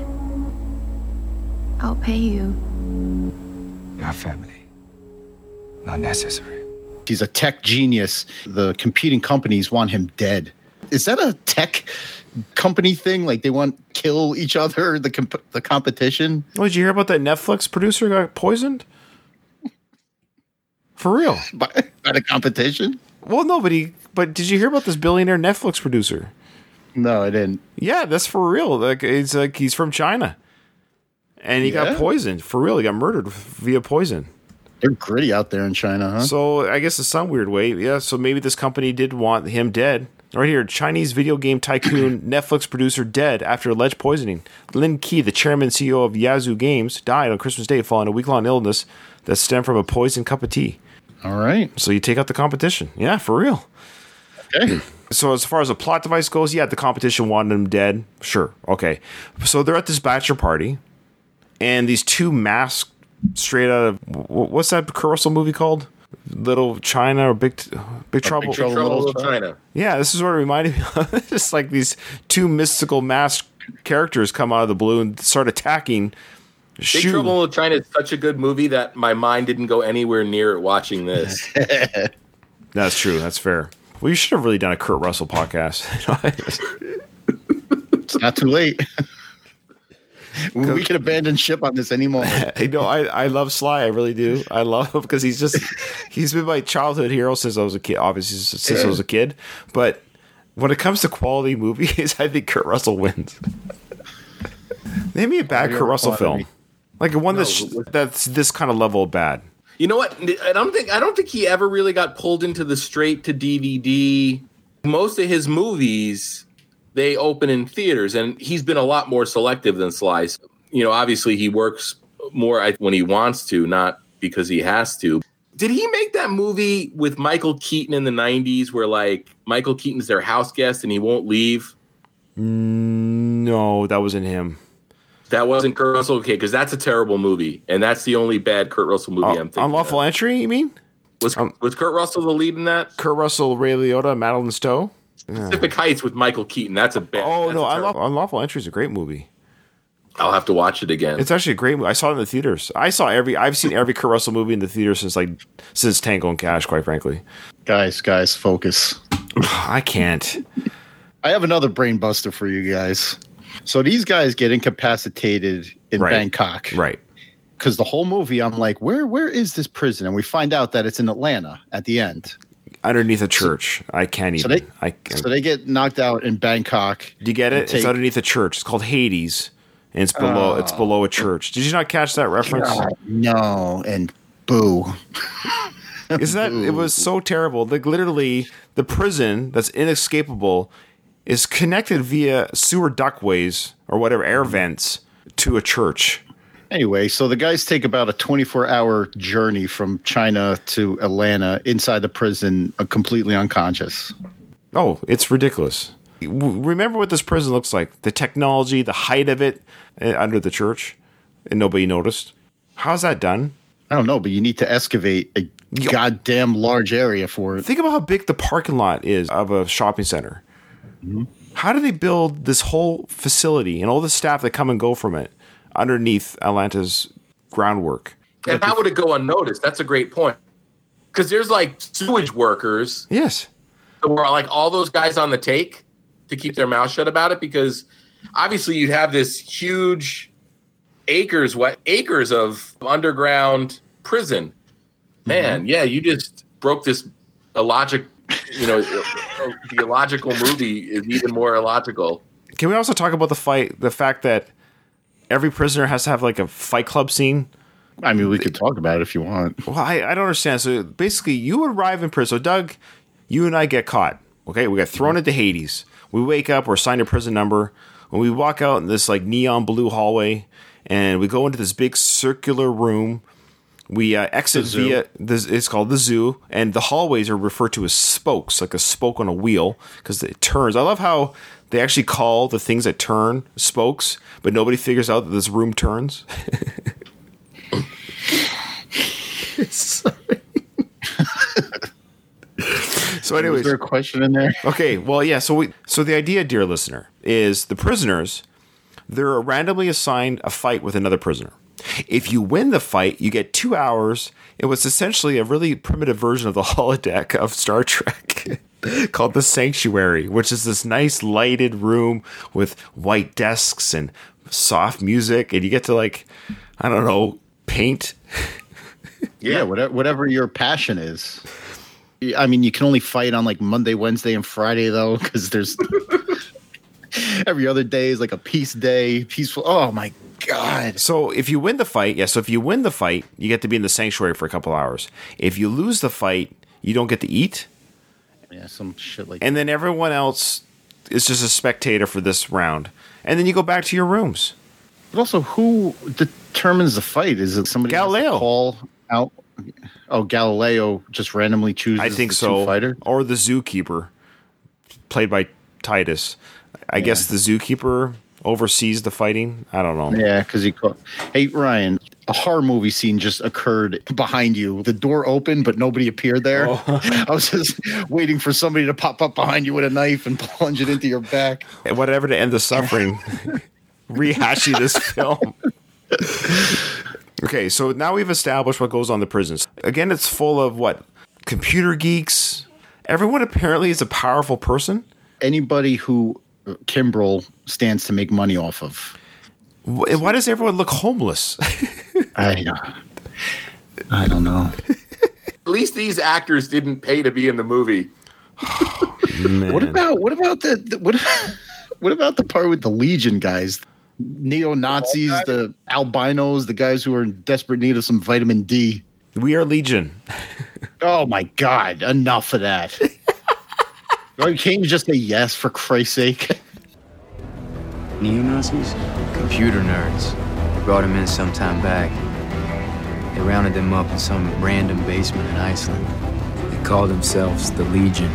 I'll pay you. Your family. Not necessary. He's a tech genius. The competing companies want him dead. Is that a tech company thing? Like they want to kill each other, the competition? Oh, did you hear about that Netflix producer got poisoned? For real? By the competition? Well, no, but did you hear about this billionaire Netflix producer? No, I didn't. Yeah, that's for real. He's from China. And he got poisoned. For real, he got murdered via poison. They're gritty out there in China, huh? So I guess in some weird way, yeah. So maybe this company did want him dead. Right here, Chinese video game tycoon, Netflix producer dead after alleged poisoning. Lin Qi, the chairman and CEO of Yazoo Games, died on Christmas Day following a week-long illness that stemmed from a poisoned cup of tea. All right. So you take out the competition. Yeah, for real. Okay. So as far as a plot device goes, yeah, the competition wanted him dead. Sure. Okay. So they're at this bachelor party, and these two masked straight out of, what's that Kurt Russell movie called? Little China or Big Trouble? Big Trouble in Little China. Yeah, this is what it reminded me of. Just like these two mystical masked characters come out of the blue and start attacking. Big Trouble in Little China is such a good movie that my mind didn't go anywhere near it watching this. That's true. That's fair. Well, you should have really done a Kurt Russell podcast. It's not too late. We can abandon ship on this anymore. I love Sly. I really do. I love him because he's been my childhood hero since I was a kid. Obviously, since I was a kid. But when it comes to quality movies, I think Kurt Russell wins. Name me a bad Kurt Russell film, like one that's this kind of level of bad. You know what? I don't think he ever really got pulled into the straight to DVD. Most of his movies, they open in theaters, and he's been a lot more selective than Sly. You know, obviously he works more when he wants to, not because he has to. Did he make that movie with Michael Keaton in the 90s where, like, Michael Keaton's their house guest and he won't leave? No, that wasn't him. That wasn't Kurt Russell? Okay, because that's a terrible movie, and that's the only bad Kurt Russell movie I'm thinking Unlawful Entry, you mean? Was Kurt Russell the lead in that? Kurt Russell, Ray Liotta, Madeline Stowe? Pacific Heights with Michael Keaton. That's a bad. Oh no, Unlawful Entry is a great movie. I'll have to watch it again. It's actually a great movie. I saw it in the theaters. I've seen every Kurt Russell movie in the theaters since Tango and Cash. Quite frankly, guys, focus. I can't. I have another brain buster for you guys. So these guys get incapacitated in Bangkok, right? Because the whole movie, I'm like, where is this prison? And we find out that it's in Atlanta at the end. underneath a church. I can't even. So they get knocked out in Bangkok. Do you get it? It's underneath a church. It's called Hades, and it's below. It's below a church. Did you not catch that reference? No, and boo. Is that it was so terrible? Like literally, the prison that's inescapable is connected via sewer ductways or whatever air vents to a church. Anyway, so the guys take about a 24-hour journey from China to Atlanta inside the prison, completely unconscious. Oh, it's ridiculous. Remember what this prison looks like. The technology, the height of it under the church, and nobody noticed. How's that done? I don't know, but you need to excavate a goddamn large area for it. Think about how big the parking lot is of a shopping center. Mm-hmm. How do they build this whole facility and all the staff that come and go from it underneath Atlanta's groundwork? And how would it go unnoticed? That's a great point. Because there's like sewage workers. Yes. Who are like all those guys on the take to keep their mouth shut about it, because obviously you'd have this huge acres of underground prison. Man, yeah, you just broke this illogical, the illogical movie is even more illogical. Can we also talk about the fact that every prisoner has to have like a Fight Club scene? I mean, we could talk about it if you want. Well, I don't understand. So basically, you arrive in prison. So Doug, you and I get caught. Okay, we get thrown into Hades. We wake up, we're assigned a prison number. When we walk out in this like neon blue hallway, and we go into this big circular room. We exit via this. It's called the zoo, and the hallways are referred to as spokes, like a spoke on a wheel, because it turns. I love how they actually call the things that turn spokes, but nobody figures out that this room turns. So, anyways, is there a question in there? Okay, well, yeah. So the idea, dear listener, is the prisoners, they're randomly assigned a fight with another prisoner. If you win the fight, you get 2 hours. It was essentially a really primitive version of the holodeck of Star Trek called The Sanctuary, which is this nice lighted room with white desks and soft music, and you get to, like, I don't know, paint. Yeah, whatever your passion is. I mean, you can only fight on like Monday, Wednesday, and Friday, though, because there's every other day is like a peace day, peaceful. Oh, my God. So if you win the fight, you get to be in the sanctuary for a couple hours. If you lose the fight, you don't get to eat. Yeah, some shit like that. And then everyone else is just a spectator for this round. And then you go back to your rooms. But also, who determines the fight? Is it somebody Galileo call out? Oh, Galileo just randomly chooses. I think so. Fighter? Or the zookeeper, played by Titus. I guess the zookeeper oversees the fighting. I don't know. Yeah, because hey, Ryan, a horror movie scene just occurred behind you. The door opened, but nobody appeared there. Oh. I was just waiting for somebody to pop up behind you with a knife and plunge it into your back. Whatever to end the suffering. Rehashing this film. Okay, so now we've established what goes on in the prisons. Again, it's full of what? Computer geeks. Everyone apparently is a powerful person. Anybody who Kimbrel stands to make money off of. Why does everyone look homeless? I don't know. At least these actors didn't pay to be in the movie. What about the part with the Legion guys? Neo-Nazis, the albinos, the guys who are in desperate need of some vitamin D. We are Legion. Oh my God, enough of that. Can't you just say yes, for Christ's sake? Neo-Nazis? Computer nerds. Brought them in some time back. They rounded them up in some random basement in Iceland. They called themselves the Legion.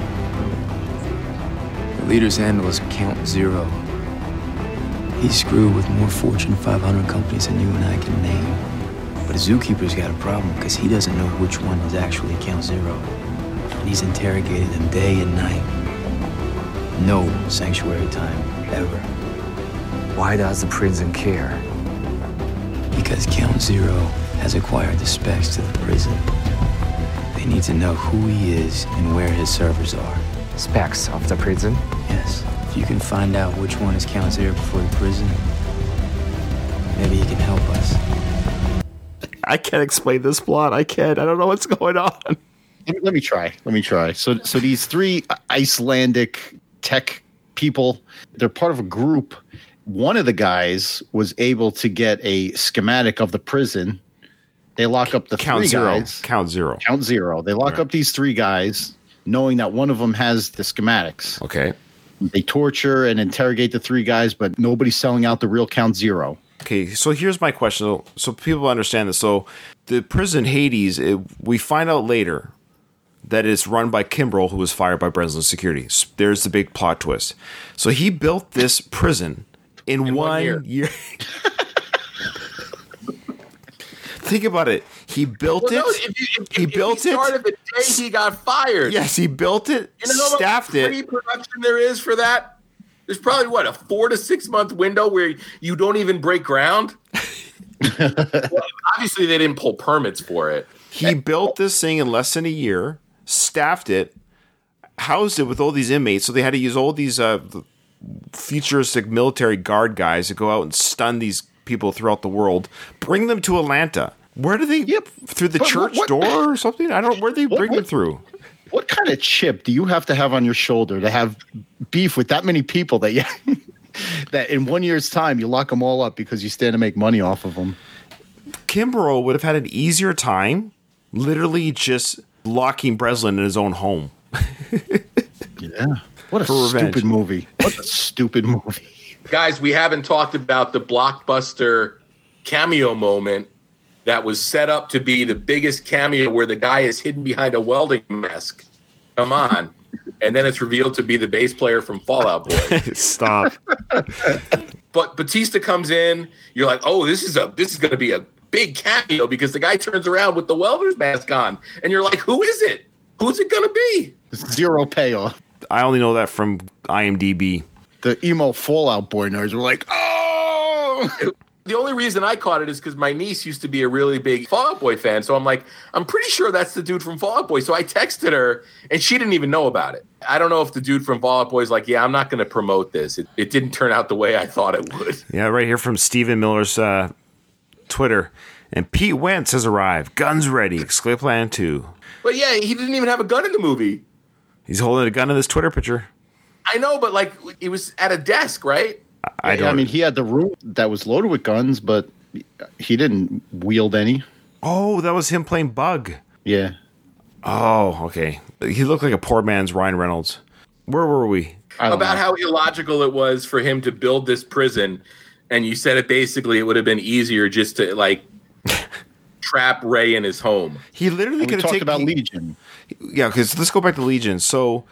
The leader's handle is Count Zero. He's screwed with more Fortune 500 companies than you and I can name. But a zookeeper's got a problem because he doesn't know which one is actually Count Zero. And he's interrogated them day and night. No sanctuary time, ever. Why does the prison care? Because Count Zero has acquired the specs to the prison. They need to know who he is and where his servers are. Specs of the prison? Yes. If you can find out which one is Count Zero before the prison, maybe he can help us. I can't explain this plot. I don't know what's going on. Let me try. So these three Icelandic tech people, they're part of a group. One of the guys was able to get a schematic of the prison. They lock up the three guys. Count zero. They lock up these three guys, knowing that one of them has the schematics. Okay. They torture and interrogate the three guys, but nobody's selling out the real Count Zero. Okay, so here's my question. So people understand this. So the prison Hades, we find out later that it's run by Kimbrel, who was fired by Breslin Security. There's the big plot twist. So he built this prison in 1 year. Think about it. He built it. He started the day he got fired. Yes, he built it, staffed it. Pre-production there is for that. There's probably a 4 to 6 month window where you don't even break ground. Well, obviously, they didn't pull permits for it. He built this thing in less than a year, staffed it, housed it with all these inmates. So they had to use all these futuristic military guard guys to go out and stun these people throughout the world, bring them to Atlanta. Where do they? Through the church door or something? I don't know. Where do they bring them through? What kind of chip do you have to have on your shoulder to have beef with that many people that that in 1 year's time you lock them all up because you stand to make money off of them? Kimbrel would have had an easier time literally just locking Breslin in his own home. Yeah. What a stupid movie. What a stupid movie. Guys, we haven't talked about the blockbuster cameo moment that was set up to be the biggest cameo where the guy is hidden behind a welding mask. Come on. And then it's revealed to be the bass player from Fall Out Boy. Stop. But Batista comes in. You're like, oh, this is going to be a big cameo because the guy turns around with the welder's mask on. And you're like, who is it? Who's it going to be? Zero payoff. I only know that from IMDb. The emo Fallout Boy nerds were like, oh! The only reason I caught it is because my niece used to be a really big Fall Out Boy fan. So I'm like, I'm pretty sure that's the dude from Fall Out Boy. So I texted her, and she didn't even know about it. I don't know if the dude from Fall Out Boy is like, yeah, I'm not going to promote this. It didn't turn out the way I thought it would. Yeah, right here from Stephen Miller's Twitter. And Pete Wentz has arrived. Guns ready. Exclamation 2. But yeah, he didn't even have a gun in the movie. He's holding a gun in this Twitter picture. I know, but like, he was at a desk, right? I mean, he had the room that was loaded with guns, but he didn't wield any. Oh, that was him playing Bug. Yeah. Oh, okay. He looked like a poor man's Ryan Reynolds. Where were we? About how illogical it was for him to build this prison, and you said it basically it would have been easier just to like trap Ray in his home. He literally could have taken about Legion. Yeah, because let's go back to Legion. So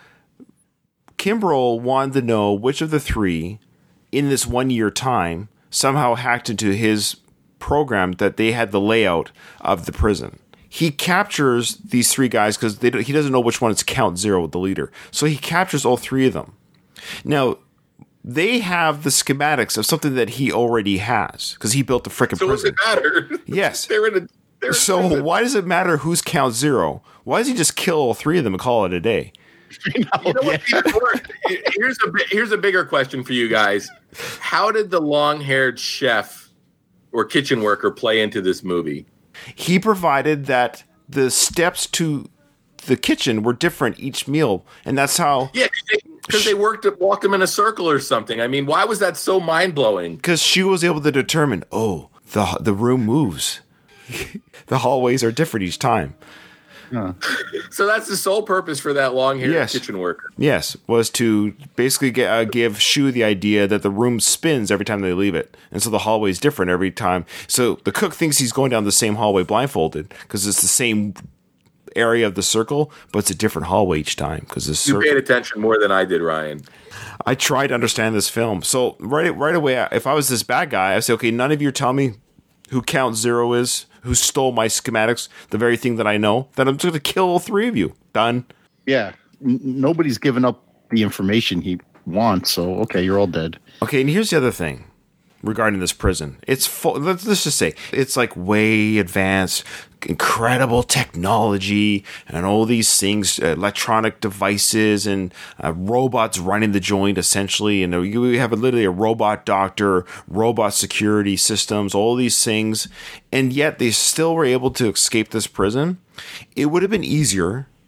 Kimbrel wanted to know which of the three in this 1 year time somehow hacked into his program that they had the layout of the prison. He captures these three guys because he doesn't know which one is Count Zero, the leader. So he captures all three of them. Now, they have the schematics of something that he already has because he built the frickin' prison. So does it matter? Yes. So why does it matter who's Count Zero? Why does he just kill all three of them and call it a day? You know what? Here's a bigger question for you guys. How did the long-haired chef or kitchen worker play into this movie? He provided that the steps to the kitchen were different each meal, and that's how. Yeah, because they walked them in a circle or something. I mean, why was that so mind-blowing? Because she was able to determine, the room moves. The hallways are different each time. Huh. So that's the sole purpose for that long-haired kitchen worker. Yes, was to basically give Shu the idea that the room spins every time they leave it. And so the hallway is different every time. So the cook thinks he's going down the same hallway blindfolded because it's the same area of the circle, but it's a different hallway each time. You paid attention more than I did, Ryan. I tried to understand this film. So right away, if I was this bad guy, I say, okay, none of you tell me who Count Zero is, who stole my schematics, the very thing that I know, then I'm just going to kill all three of you. Done. Yeah. Nobody's given up the information he wants, so okay, you're all dead. Okay, and here's the other thing regarding this prison. It's full, let's just say it's like way advanced, incredible technology and all these things, electronic devices and robots running the joint essentially. And you have literally a robot doctor, robot security systems, all these things. And yet they still were able to escape this prison. It would have been easier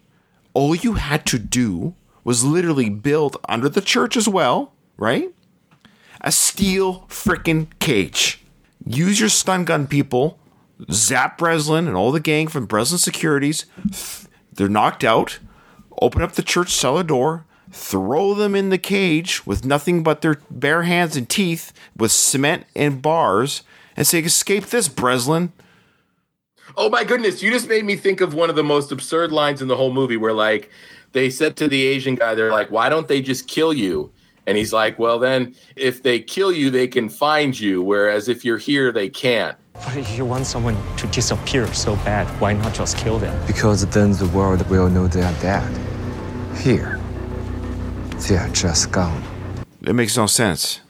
All you had to do was literally build under the church as well, right? A steel frickin' cage. Use your stun gun people, zap Breslin and all the gang from Breslin Securities. They're knocked out. Open up the church cellar door. Throw them in the cage with nothing but their bare hands and teeth with cement and bars and say, escape this, Breslin. Oh my goodness, you just made me think of one of the most absurd lines in the whole movie where, like, they said to the Asian guy, they're like, why don't they just kill you? And he's like, well, then if they kill you, they can find you, whereas if you're here, they can't. But if you want someone to disappear so bad, why not just kill them? Because then the world will know they are dead. Here, they are just gone. It makes no sense.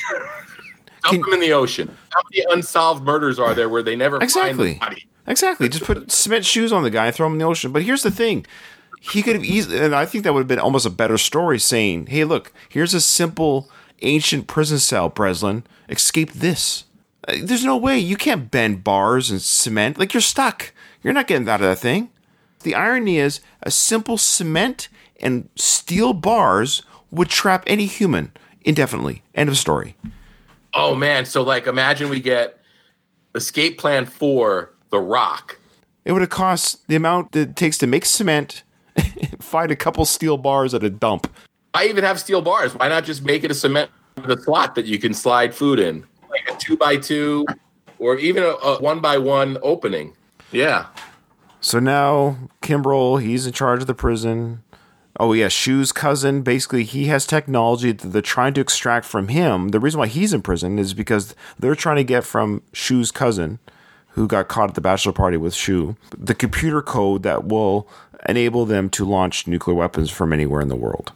Dump them in the ocean. How many unsolved murders are there where they never find the body? Exactly. Just put cement shoes on the guy and throw him in the ocean. But here's the thing. He could have easily, and I think that would have been almost a better story, saying, hey, look, here's a simple ancient prison cell, Breslin. Escape this. There's no way. You can't bend bars and cement. Like, you're stuck. You're not getting out of that thing. The irony is a simple cement and steel bars would trap any human indefinitely. End of story. Oh, man. So, like, imagine we get Escape Plan 4, The Rock. It would have cost the amount that it takes to make cement, find a couple steel bars at a dump. I even have steel bars. Why not just make it a cement with a slot that you can slide food in? Like a 2x2 or even a 1x1 opening. Yeah. So now Kimbrel, he's in charge of the prison. Oh, yeah, Shu's cousin. Basically, he has technology that they're trying to extract from him. The reason why he's in prison is because they're trying to get from Shu's cousin, who got caught at the bachelor party with Shu, the computer code that will enable them to launch nuclear weapons from anywhere in the world.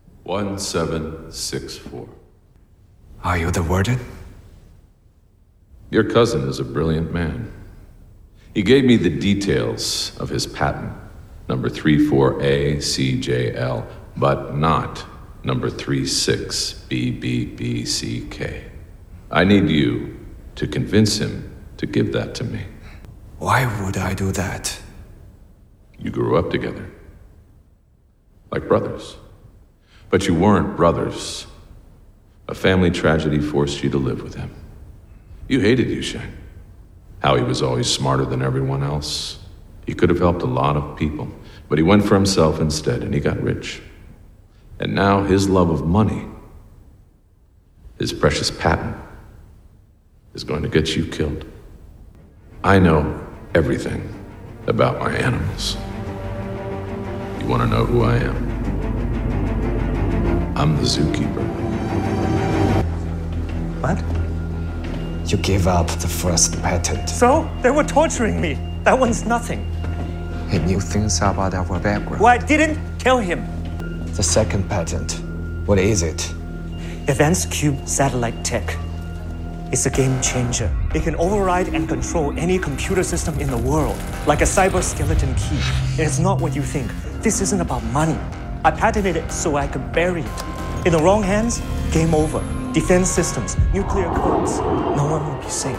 1764. Are you the warden? Your cousin is a brilliant man. He gave me the details of his patent, number 34A-CJL, but not number 36BBBCK. I need you to convince him to give that to me. Why would I do that? You grew up together, like brothers. But you weren't brothers. A family tragedy forced you to live with him. You hated Yusheng. How he was always smarter than everyone else. He could have helped a lot of people, but he went for himself instead, and he got rich. And now his love of money, his precious patent, is going to get you killed. I know everything about my animals. You want to know who I am? I'm the zookeeper. What? You gave up the first patent. So? They were torturing me. That one's nothing. He knew things about our background. Well, I didn't tell him. The second patent, what is it? Advanced Cube Satellite Tech. It's a game changer. It can override and control any computer system in the world, like a cyber skeleton key. And it's not what you think. This isn't about money. I patented it so I could bury it. In the wrong hands, game over. Defense systems, nuclear codes. No one will be safe.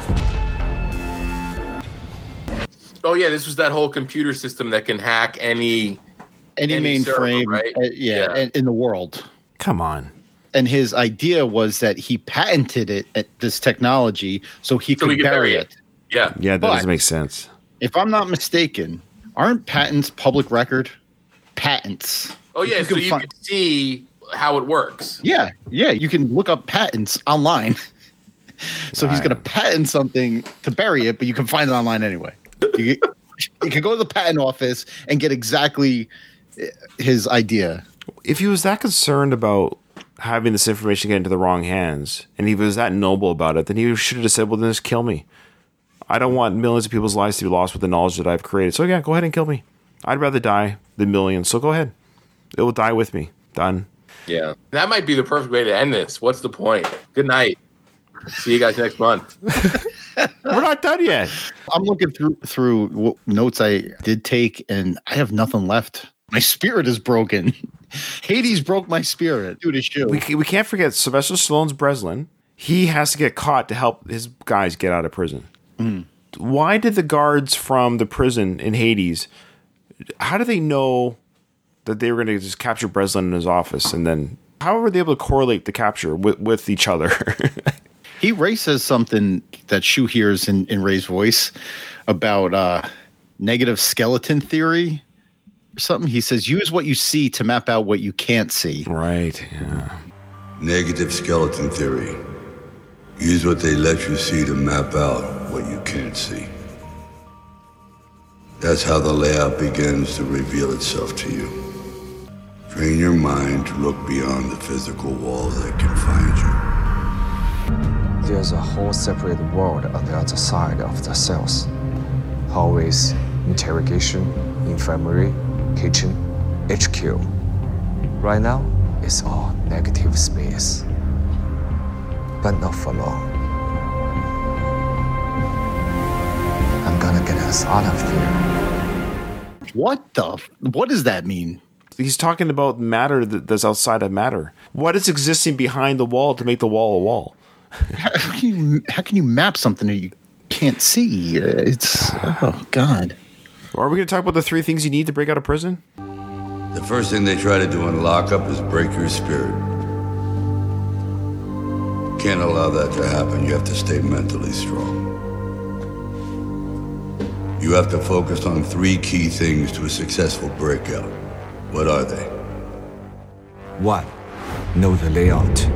Oh yeah, this was that whole computer system that can hack any mainframe, right? In the world. Come on. And his idea was that he patented it at this technology so he could bury it. Yeah. Yeah, that doesn't make sense. If I'm not mistaken, aren't patents public record? Patents. Oh yeah, so you can see how it works. Yeah, you can look up patents online. So he's going to patent something to bury it, but you can find it online anyway. You can go to the patent office and get exactly his idea. If he was that concerned about having this information get into the wrong hands, and he was that noble about it, then he should have just said, well, then just kill me. I don't want millions of people's lives to be lost with the knowledge that I've created. So yeah, go ahead and kill me. I'd rather die than millions, so go ahead. It will die with me. Done. Yeah. That might be the perfect way to end this. What's the point? Good night. See you guys next month. We're not done yet. I'm looking through notes I did take, and I have nothing left. My spirit is broken. Hades broke my spirit. Dude, it's Shu. We can't forget Sylvester Stallone's Breslin. He has to get caught to help his guys get out of prison. Mm. Why did the guards from the prison in Hades, how do they know that they were going to just capture Breslin in his office, and then how were they able to correlate the capture with each other? Ray says something that Shu hears in Ray's voice about negative skeleton theory or something. He says, use what you see to map out what you can't see. Right, yeah. Negative skeleton theory. Use what they let you see to map out what you can't see. That's how the layout begins to reveal itself to you. Train your mind to look beyond the physical walls that confine you. There's a whole separate world on the other side of the cells. Hallways, interrogation, infirmary, kitchen, HQ. Right now, it's all negative space. But not for long. I'm gonna get us out of here. What does that mean? He's talking about matter that's outside of matter. What is existing behind the wall to make the wall a wall? How can you map something that you can't see? Oh, God. Are we going to talk about the 3 things you need to break out of prison? The first thing they try to do in lockup is break your spirit. Can't allow that to happen. You have to stay mentally strong. You have to focus on 3 key things to a successful breakout. What are they? 1. Know the layout.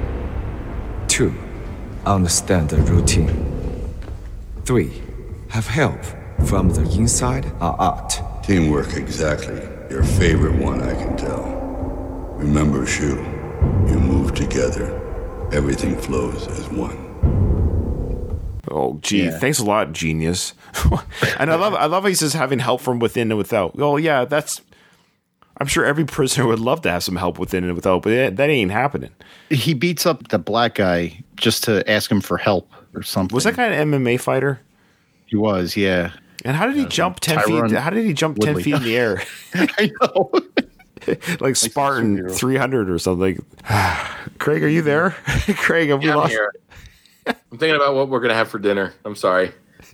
2. Understand the routine. 3. Have help from the inside or out. Teamwork, exactly. Your favorite one, I can tell. Remember, Shu, you move together. Everything flows as one. Oh, gee, Thanks a lot, genius. And I love how he says having help from within and without. Oh, yeah, I'm sure every prisoner would love to have some help within and without, but that ain't happening. He beats up the black guy just to ask him for help or something. Was that guy an MMA fighter? He was, yeah. And how did he jump 10 feet? How did he jump 10 feet in the air? I know. like Spartan 300 or something. Craig, are you there? Craig, have we lost? I'm here. I'm thinking about what we're going to have for dinner. I'm sorry.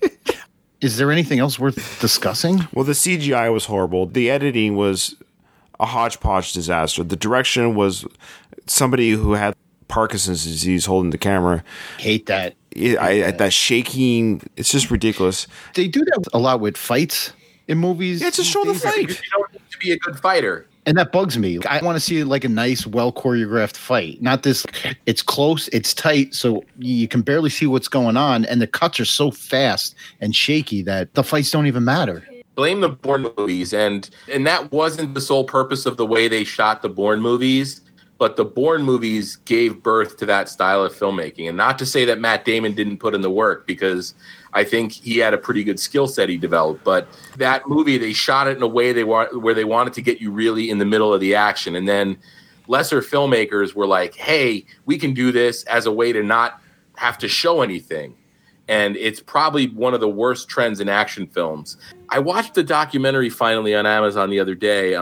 Is there anything else worth discussing? Well, the CGI was horrible. The editing was a hodgepodge disaster. The direction was somebody who had Parkinson's disease holding the camera. Hate that. That shaking, it's just ridiculous. They do that a lot with fights in movies. Yeah, just show the fight. You don't need to be a good fighter. And that bugs me. I want to see like a nice, well choreographed fight. Not this, it's close, it's tight, so you can barely see what's going on. And the cuts are so fast and shaky that the fights don't even matter. Blame the Bourne movies. And that wasn't the sole purpose of the way they shot the Bourne movies. But the Bourne movies gave birth to that style of filmmaking. And not to say that Matt Damon didn't put in the work, because I think he had a pretty good skill set he developed. But that movie, they shot it in a way where they wanted to get you really in the middle of the action. And then lesser filmmakers were like, hey, we can do this as a way to not have to show anything. And it's probably one of the worst trends in action films. I watched the documentary finally on Amazon the other day,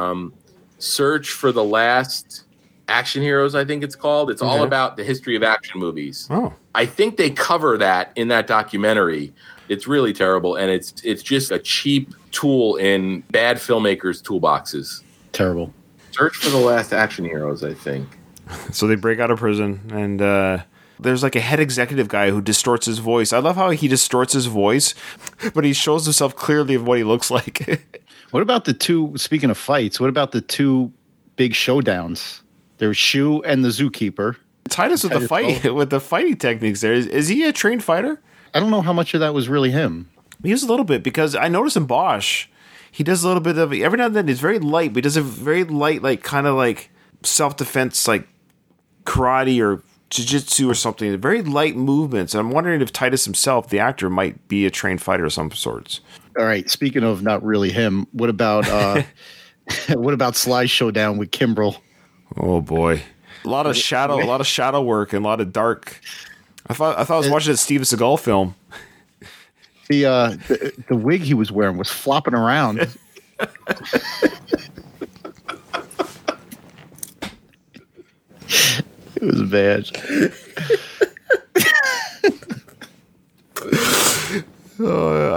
Search for the Last Action Heroes, I think it's called. It's all about the history of action movies. Oh. I think they cover that in that documentary. It's really terrible, and it's just a cheap tool in bad filmmakers' toolboxes. Terrible. Search for the Last Action Heroes, I think. So they break out of prison, and there's like a head executive guy who distorts his voice. I love how he distorts his voice, but he shows himself clearly of what he looks like. What about the two, speaking of fights, what about the 2 big showdowns? There's Shu and the Zookeeper. Titus with the fight with the fighting techniques there. Is he a trained fighter? I don't know how much of that was really him. He was a little bit, because I noticed in Bosch, he does a little bit of, every now and then it's very light, but he does a very light, like kind of like self-defense, like karate or jiu-jitsu or something. Very light movements. And I'm wondering if Titus himself, the actor, might be a trained fighter of some sorts. All right. Speaking of not really him, what about Sly's showdown with Kimbrel? Oh boy, a lot of shadow work and a lot of dark. I thought I was watching a Steven Seagal film. The wig he was wearing was flopping around. It was bad.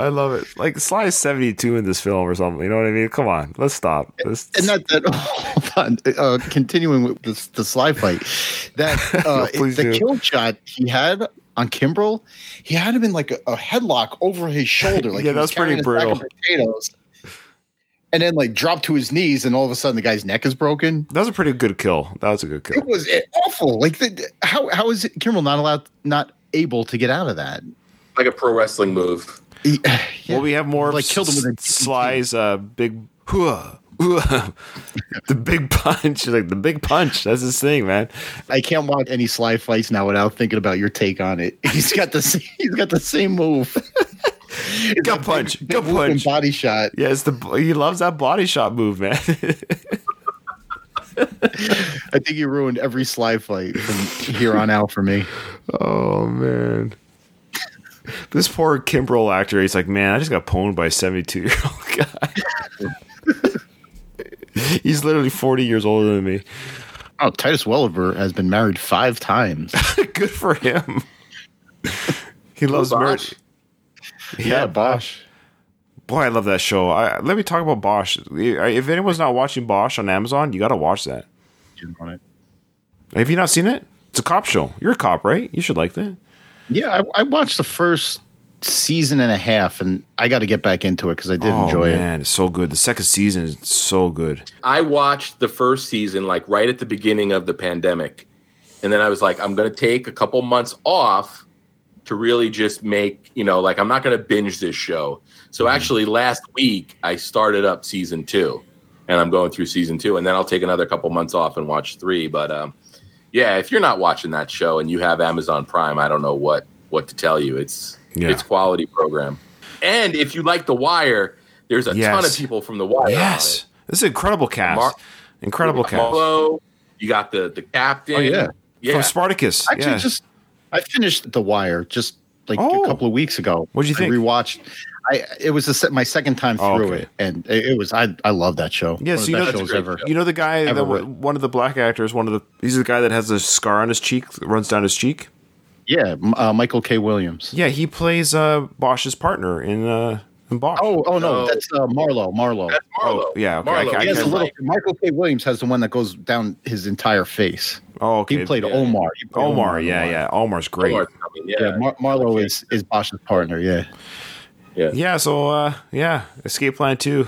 I love it. Like Sly is 72 in this film or something. You know what I mean? Come on, let's stop. And hold on. Continuing with the Sly fight, the kill shot he had on Kimbrel, he had him in like a headlock over his shoulder. Like yeah, that's pretty brutal. And then like dropped to his knees, and all of a sudden the guy's neck is broken. That was a pretty good kill. That was a good kill. It was awful. Like how is Kimbrel not able to get out of that? Like a pro wrestling move. Yeah. Well, we have more like killed him with Sly's big the big punch. Like the big punch. That's his thing, man. I can't watch any Sly fights now without thinking about your take on it. He's got the same move. Gut punch. Gut punch. Body shot. Yeah, he loves that body shot move, man. I think you ruined every Sly fight from here on out for me. Oh man. This poor Kimbrel actor, he's like, man, I just got pwned by a 72-year-old guy. He's literally 40 years older than me. Oh, Titus Welliver has been married 5 times. Good for him. He loves marriage. Yeah, Bosch. Boy, I love that show. Let me talk about Bosch. If anyone's not watching Bosch on Amazon, you got to watch that. Have you not seen it? It's a cop show. You're a cop, right? You should like that. Yeah, I watched the first season and a half, and I got to get back into it because I did enjoy it. Man, it's so good. The second season is so good. I watched the first season like right at the beginning of the pandemic, and then I was like, I'm going to take a couple months off to really just make, like I'm not going to binge this show. So actually last week I started up season 2, and I'm going through season 2, and then I'll take another couple months off and watch 3. But yeah, if you're not watching that show and you have Amazon Prime, I don't know what to tell you. It's quality program. And if you like The Wire, there's a ton of people from The Wire. Yes. This is an incredible cast. Incredible cast. Marlo, you got the captain. Oh, yeah. From Spartacus. Actually, I finished The Wire just like a couple of weeks ago. What'd you think? I rewatched. It was my second time through it, and it was I love that show. Yes, you know the guy one of the black actors. He's the guy that has a scar on his cheek that runs down his cheek. Yeah, Michael K. Williams. Yeah, he plays Bosch's partner in Bosch. Oh no, that's Marlo. That's Marlo. Oh, yeah, okay. Michael K. Williams has the one that goes down his entire face. Oh, okay. He played Omar. Omar, yeah. Omar's great. Marlo is Bosch's partner. Yeah. Yeah. So, Escape Plan 2.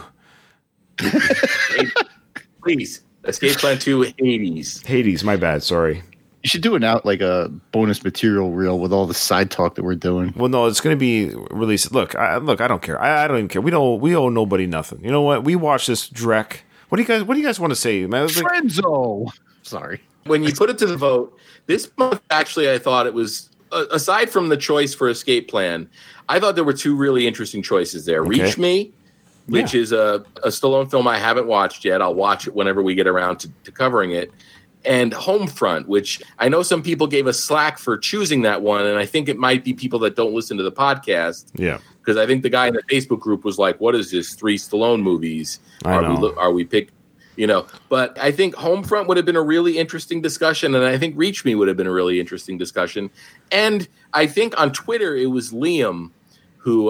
Please, Escape Plan 2 Hades. Hades, my bad. Sorry. You should do like a bonus material reel with all the side talk that we're doing. Well, no, it's going to be released. Look, I don't care. I don't even care. We owe nobody nothing. You know what? We watched this Drek. What do you guys want to say, man? Frenzo. Sorry. When you put it to the vote, this month, actually, I thought it was, aside from the choice for Escape Plan, I thought there were 2 really interesting choices there. Okay. Reach Me, which is a Stallone film I haven't watched yet. I'll watch it whenever we get around to covering it. And Homefront, which I know some people gave us slack for choosing that one, and I think it might be people that don't listen to the podcast. Yeah. Because I think the guy in the Facebook group was like, what is this, 3 Stallone movies? Are we pick? But I think Homefront would have been a really interesting discussion, and I think Reach Me would have been a really interesting discussion. And I think on Twitter it was Liam, who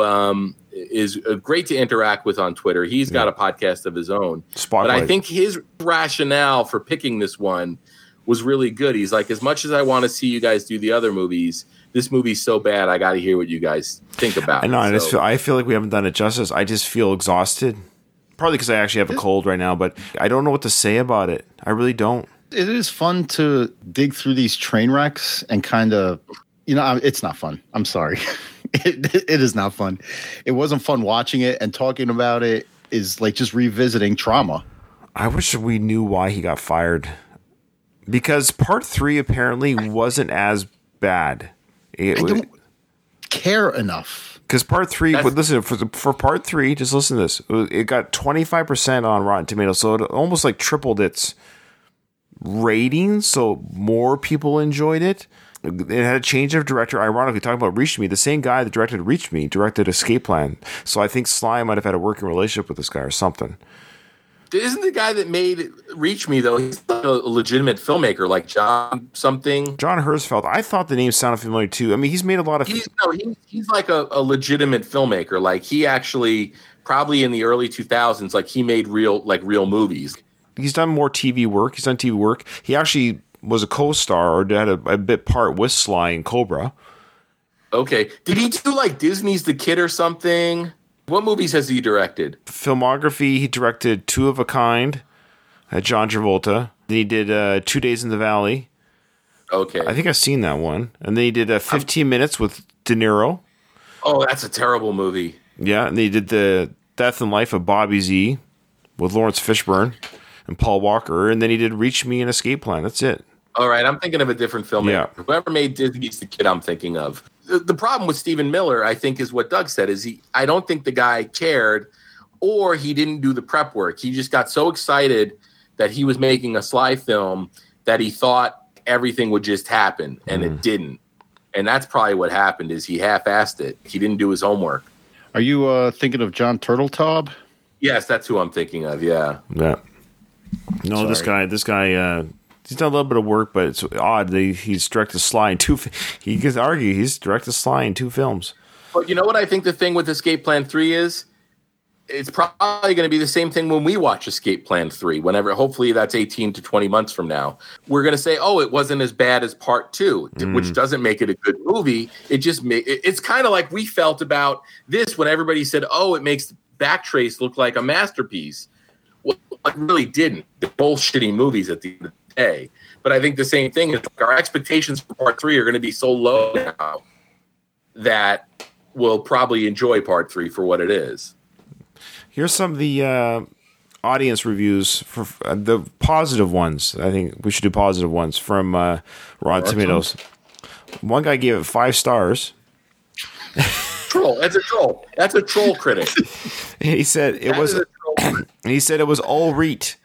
is great to interact with on Twitter. He's got a podcast of his own. Spotlight. But I think his rationale for picking this one was really good. He's like, as much as I want to see you guys do the other movies, this movie's so bad, I got to hear what you guys think about it. I feel like we haven't done it justice. I just feel exhausted. Probably because I actually have a cold right now, but I don't know what to say about it. I really don't. It is fun to dig through these train wrecks and kind of, it's not fun. I'm sorry. It is not fun. It wasn't fun watching it, and talking about it is like just revisiting trauma. I wish we knew why he got fired, because part 3 apparently wasn't as bad. I don't care enough. Because part 3, but listen, for part 3, just listen to this. It got 25% on Rotten Tomatoes, so it almost like tripled its ratings, so more people enjoyed it. It had a change of director. Ironically, talking about Reach Me, the same guy that directed Reach Me directed Escape Plan. So I think Sly might have had a working relationship with this guy or something. Isn't the guy that made Reach Me, though, he's a legitimate filmmaker, like John something? John Herzfeld. I thought the name sounded familiar, too. I mean, he's made a lot of... He's like a legitimate filmmaker. Like, he actually, probably in the early 2000s, like, he made real movies. He's done more TV work. He's done TV work. He actually was a co-star or had a bit part with Sly in Cobra. Okay. Did he do, like, Disney's The Kid or something? What movies has he directed? Filmography, he directed Two of a Kind, John Travolta. Then he did 2 Days in the Valley. Okay. I think I've seen that one. And then he did 15 Minutes with De Niro. Oh, that's a terrible movie. Yeah, and then he did The Death and Life of Bobby Z with Lawrence Fishburne and Paul Walker. And then he did Reach Me and Escape Plan. That's it. All right, I'm thinking of a different filmmaker. Yeah. Whoever made Disney's The Kid, I'm thinking of. The problem with Stephen Miller, I think, is what Doug said, is I don't think the guy cared, or he didn't do the prep work. He just got so excited that he was making a Sly film that he thought everything would just happen, and it didn't. And that's probably what happened, is he half-assed it. He didn't do his homework. Are you thinking of John Turteltaub? Yes, that's who I'm thinking of, yeah. Yeah. No, Sorry. this guy, he's done a little bit of work, but it's odd that he's directed Sly in two. He can argue he's directed Sly in 2 films. But you know what I think the thing with Escape Plan 3 is? It's probably going to be the same thing when we watch Escape Plan 3. Whenever, hopefully, that's 18 to 20 months from now. We're going to say, "Oh, it wasn't as bad as Part 2," which doesn't make it a good movie. It just it's kind of like we felt about this when everybody said, "Oh, it makes Backtrace look like a masterpiece." Well, it really didn't. They're both shitty movies at the end of the day. But I think the same thing is our expectations for Part 3 are going to be so low now that we'll probably enjoy Part 3 for what it is. Here's some of the audience reviews for the positive ones. I think we should do positive ones from Rotten Tomatoes. One guy gave it 5 stars. Troll. That's a troll. That's a troll critic. He said it was. He said it was all reet.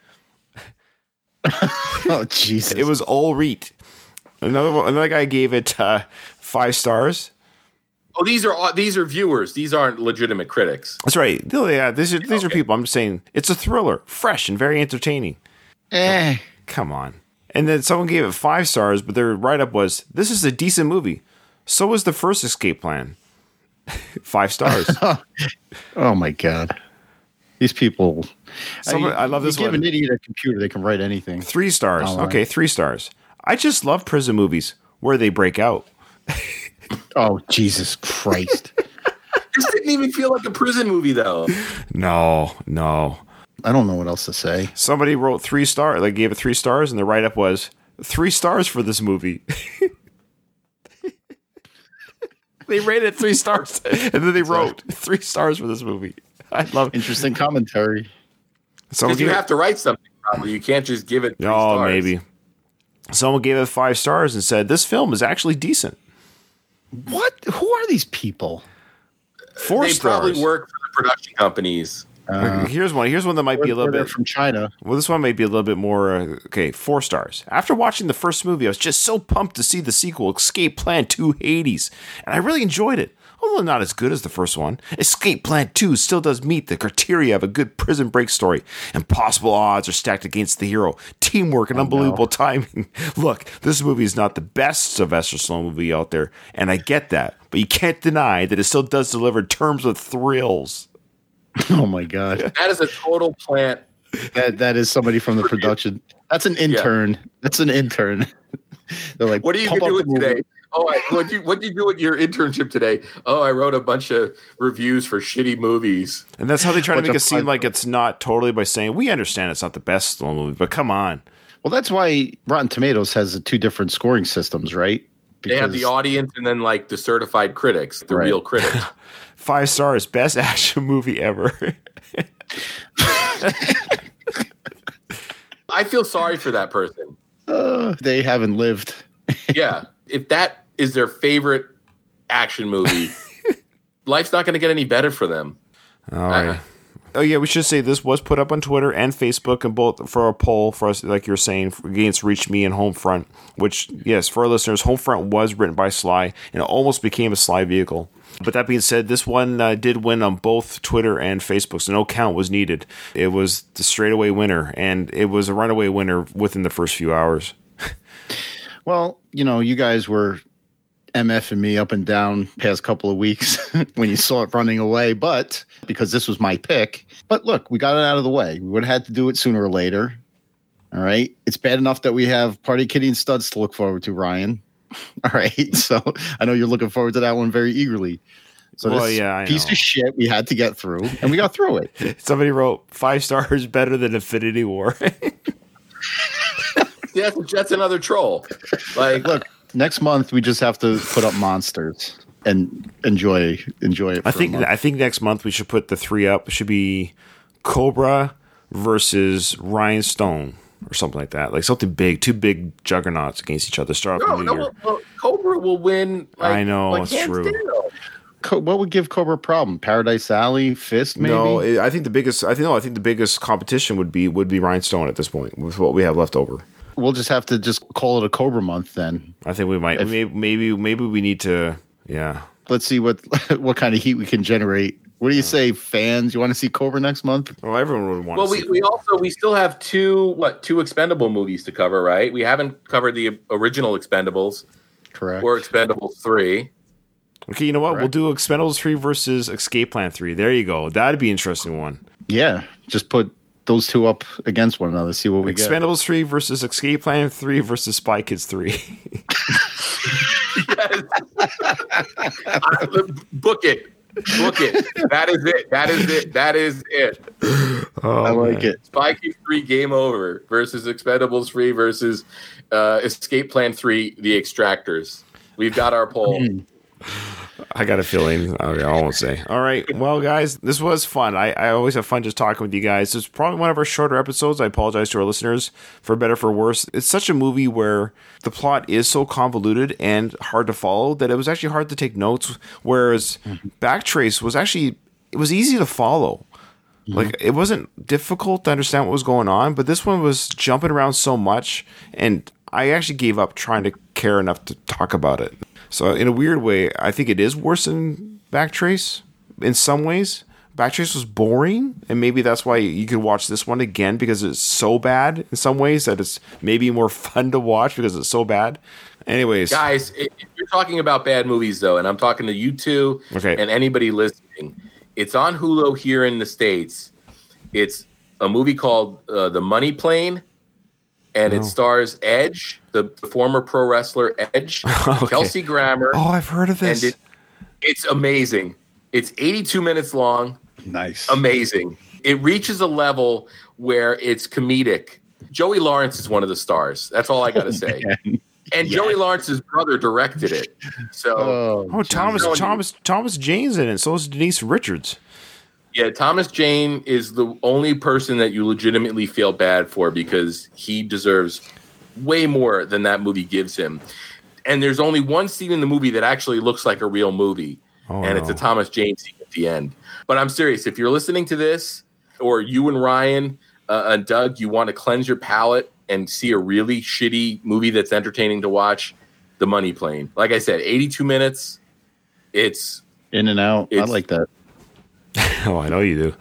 Oh Jesus! It was all reet. Another guy gave it 5 stars. Oh, these are viewers. These aren't legitimate critics. That's right. Yeah, these are people. I'm just saying it's a thriller, fresh and very entertaining. Come on. And then someone gave it 5 stars, but their write-up was, "This is a decent movie. So was the first Escape Plan." 5 stars. Oh my God. These people. I love this one. one. Give an idiot a computer, they can write anything. 3 stars. Okay, 3 stars. I just love prison movies where they break out. Oh, Jesus Christ. This didn't even feel like a prison movie, though. No. I don't know what else to say. Somebody wrote 3 stars. They gave it 3 stars, and the write-up was 3 stars for this movie. They rated 3 stars, and then they wrote 3 stars for this movie. I love interesting commentary. Because you have to write something, probably. You can't just give it 3 stars. Oh, maybe. Someone gave it 5 stars and said, "This film is actually decent." What? Who are these people? 4 they stars. Probably work for the production companies. Here's one that might be a little bit from China. Well, this one might be a little bit more 4 stars. After watching the first movie, I was just so pumped to see the sequel, Escape Plan 2 Hades, and I really enjoyed it. Although not as good as the first one, Escape Plan 2 still does meet the criteria of a good prison break story. Impossible odds are stacked against the hero. Teamwork and unbelievable timing. Look, this movie is not the best Sylvester Stallone movie out there, and I get that. But you can't deny that it still does deliver terms with thrills. Oh, my God. That is a total plant. That is somebody from the production. That's an intern. Yeah. That's an intern. They're like, "What are you doing today?" "Oh, what'd you do at your internship today?" "Oh, I wrote a bunch of reviews for shitty movies." And that's how they try to make it seem like it's not totally, by saying, "We understand it's not the best Stallone movie, but come on." Well, that's why Rotten Tomatoes has the 2 different scoring systems, right? Because they have the audience and then like the certified critics, the real critics. 5 stars, best action movie ever. I feel sorry for that person. They haven't lived. Yeah. If that is their favorite action movie, life's not going to get any better for them. All right. Oh, yeah, we should say this was put up on Twitter and Facebook, and both for a poll for us, like you're saying, against Reach Me and Homefront, which, yes, for our listeners, Homefront was written by Sly, and it almost became a Sly vehicle. But that being said, this one did win on both Twitter and Facebook, so no count was needed. It was the straightaway winner, and it was a runaway winner within the first few hours. Well, you guys were MFing me up and down past couple of weeks when you saw it running away, but because this was my pick. But look, we got it out of the way. We would have had to do it sooner or later. All right. It's bad enough that we have Party Kitty and Studs to look forward to, Ryan. All right. So I know you're looking forward to that one very eagerly. So this piece of shit we had to get through, and we got through it. Somebody wrote 5 stars better than Infinity War. Yeah, that's another troll. Like, look, next month we just have to put up monsters and enjoy it. I think next month we should put the 3 up. It should be Cobra versus Rhinestone or something like that. Like something big, 2 big juggernauts against each other. Start off the new year. Well, Cobra will win. I know, it's true. What would give Cobra a problem? Paradise Alley, Fist, maybe? No, I think the biggest competition would be Rhinestone at this point with what we have left over. We'll just have to call it a Cobra month then. I think we might. Maybe we need to. Yeah. Let's see what kind of heat we can generate. What do you say, fans? You want to see Cobra next month? Well, everyone would want. Well, we still have two Expendable movies to cover, right? We haven't covered the original Expendables, correct? Or Expendables 3. Okay, you know what? Correct. We'll do Expendables 3 versus Escape Plan 3. There you go. That'd be an interesting one. Yeah, just put those 2 up against one another. See what we get. Expendables 3 versus Escape Plan 3 versus Spy Kids 3. Yes. Book it. That is it. Oh, I like it. Spy Kids 3 Game Over versus Expendables 3 versus Escape Plan 3 The Extractors. We've got our poll. I got a feeling. I won't say. All right. Well, guys, this was fun. I always have fun just talking with you guys. It's probably one of our shorter episodes. I apologize to our listeners, for better or for worse. It's such a movie where the plot is so convoluted and hard to follow that it was actually hard to take notes, whereas Backtrace was actually, it was easy to follow. Like, it wasn't difficult to understand what was going on, but this one was jumping around so much, and I actually gave up trying to care enough to talk about it. So in a weird way, I think it is worse than Backtrace in some ways. Backtrace was boring, and maybe that's why you could watch this one again, because it's so bad in some ways that it's maybe more fun to watch because it's so bad. Anyways. Guys, if you're talking about bad movies, though, and I'm talking to you two and anybody listening, it's on Hulu here in the States. It's a movie called The Money Plane. And it stars Edge, the former pro wrestler Edge, Kelsey Grammer. Oh, I've heard of this. And it's amazing. It's 82 minutes long. Nice. Amazing. It reaches a level where it's comedic. Joey Lawrence is one of the stars. That's all I got to say. And Joey Lawrence's brother directed it. So, Thomas Jane's in it. So is Denise Richards. Yeah, Thomas Jane is the only person that you legitimately feel bad for because he deserves way more than that movie gives him. And there's only one scene in the movie that actually looks like a real movie, it's a Thomas Jane scene at the end. But I'm serious. If you're listening to this, or you and Ryan and Doug, you want to cleanse your palate and see a really shitty movie that's entertaining to watch, The Money Plane. Like I said, 82 minutes. It's in and out. I like that. Oh, I know you do.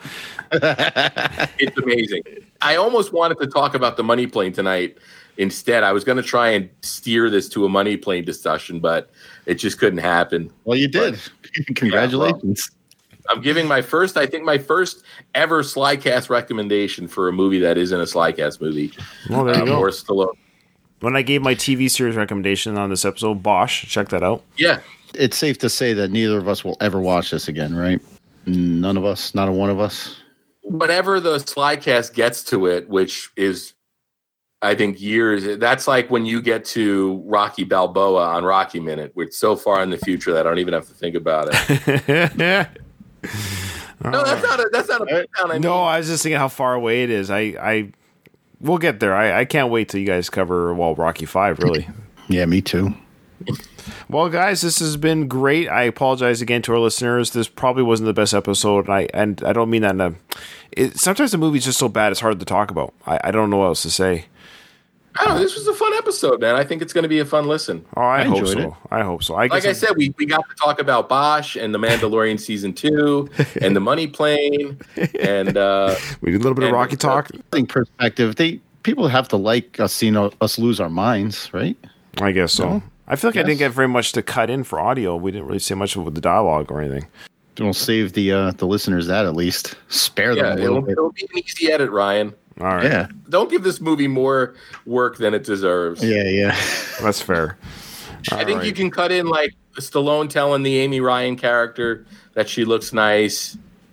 It's amazing. I almost wanted to talk about The Money Plane tonight. Instead, I was going to try and steer this to a Money Plane discussion, but it just couldn't happen. Well, you did. Congratulations. I'm giving my first ever Slycast recommendation for a movie that isn't a Slycast movie. Well, there you go. Or Stallone. When I gave my TV series recommendation on this episode, Bosch, check that out. Yeah. It's safe to say that neither of us will ever watch this again, right? None of us, not a one of us. Whenever the Slycast gets to it, which is, I think, years, that's like when you get to Rocky Balboa on Rocky Minute, which is so far in the future that I don't even have to think about it. No, that's not a big town. No, I was just thinking how far away it is. We'll get there. I can't wait till you guys cover Rocky 5, really. Yeah, me too. Well, guys, this has been great. I apologize again to our listeners. This probably wasn't the best episode, and I don't mean that sometimes the movie's just so bad it's hard to talk about. I don't know what else to say. I don't know. This was a fun episode, man. I think it's going to be a fun listen. Oh, I hope so. I hope so. Like I said, we got to talk about Bosch and The Mandalorian Season 2 and The Money Plane. And we did a little bit of Rocky talk. Perspective. People have to like us seeing us lose our minds, right? I guess so. No? I feel like I didn't get very much to cut in for audio. We didn't really say much with the dialogue or anything. We'll save the listeners that at least. Spare them a little bit. It'll be an easy edit, Ryan. All right. Yeah. Don't give this movie more work than it deserves. Yeah. That's fair. I think you can cut in like Stallone telling the Amy Ryan character that she looks nice.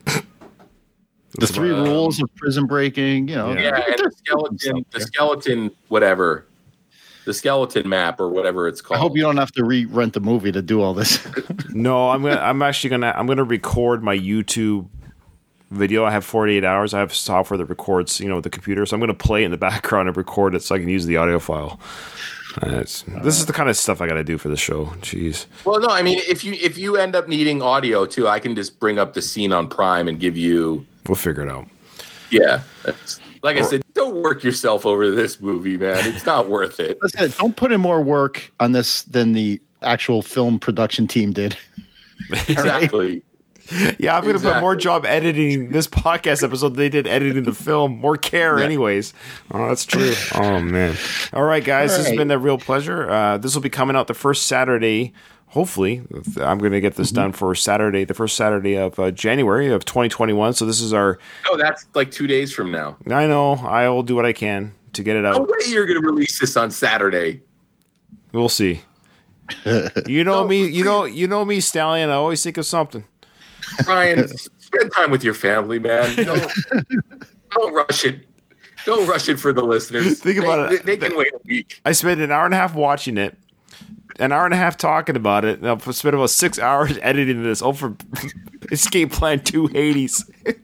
The 3 rules of prison breaking, Yeah, and the skeleton, whatever. The skeleton map or whatever it's called. I hope you don't have to re-rent the movie to do all this. No, I'm gonna record my YouTube video. I have 48 hours. I have software that records, the computer. So I'm gonna play it in the background and record it so I can use the audio file. This is the kind of stuff I got to do for the show. Jeez. Well, no, I mean, if you end up needing audio too, I can just bring up the scene on Prime and give you. We'll figure it out. Yeah. Like I said, don't work yourself over this movie, man. It's not worth it. Listen, don't put in more work on this than the actual film production team did. Exactly. Yeah, I'm going to put more job editing this podcast episode than they did editing the film. More care, anyways. Oh, that's true. Oh, man. All right, guys. This has been a real pleasure. This will be coming out the first Saturday. Hopefully, I'm going to get this done for the first Saturday of January of 2021. So this is our... Oh, that's like 2 days from now. I know. I will do what I can to get it out. No way you're going to release this on Saturday. We'll see. You know me, Stallion. I always think of something. Ryan, spend time with your family, man. Don't rush it. Don't rush it for the listeners. Think about it. They can wait a week. I spent an hour and a half watching it. An hour and a half talking about it, and I'll spend about 6 hours editing this. For Escape Plan 2 Hades.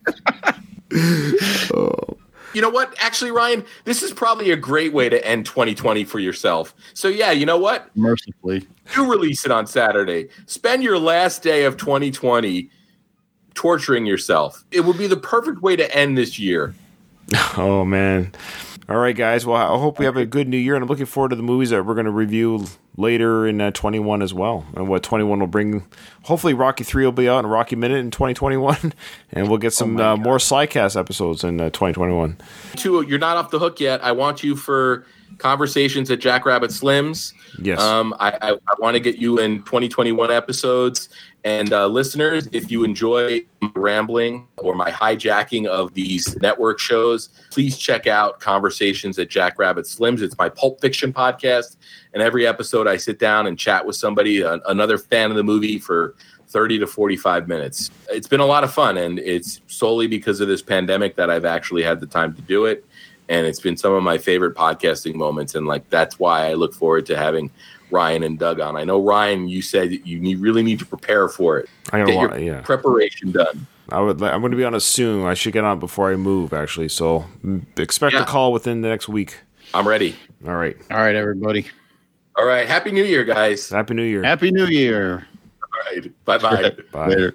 Oh. You know what? Actually, Ryan, this is probably a great way to end 2020 for yourself. So, yeah, you know what? Mercifully. Do release it on Saturday. Spend your last day of 2020 torturing yourself. It would be the perfect way to end this year. Oh, man. All right, guys. Well, I hope we have a good new year, and I'm looking forward to the movies that we're going to review later in 21 as well, and what 21 will bring. Hopefully, Rocky 3 will be out and Rocky Minute in 2021, and we'll get some more Slycast episodes in 2021. You're not off the hook yet. I want you for Conversations at Jackrabbit Slim's. Yes. I want to get you in 2021 episodes. And listeners, if you enjoy my rambling or my hijacking of these network shows, please check out Conversations at Jackrabbit Slim's. It's my Pulp Fiction podcast. And every episode I sit down and chat with somebody, another fan of the movie, for 30 to 45 minutes. It's been a lot of fun, and it's solely because of this pandemic that I've actually had the time to do it. And it's been some of my favorite podcasting moments. And that's why I look forward to having Ryan and Doug on. I know, Ryan, you said you really need to prepare for it. Get your preparation done. I'm going to be on it soon. I should get on before I move, actually. So expect a call within the next week. I'm ready. All right. All right, everybody. All right. Happy New Year, guys. Happy New Year. Happy New Year. All right. Bye-bye. Bye. Later.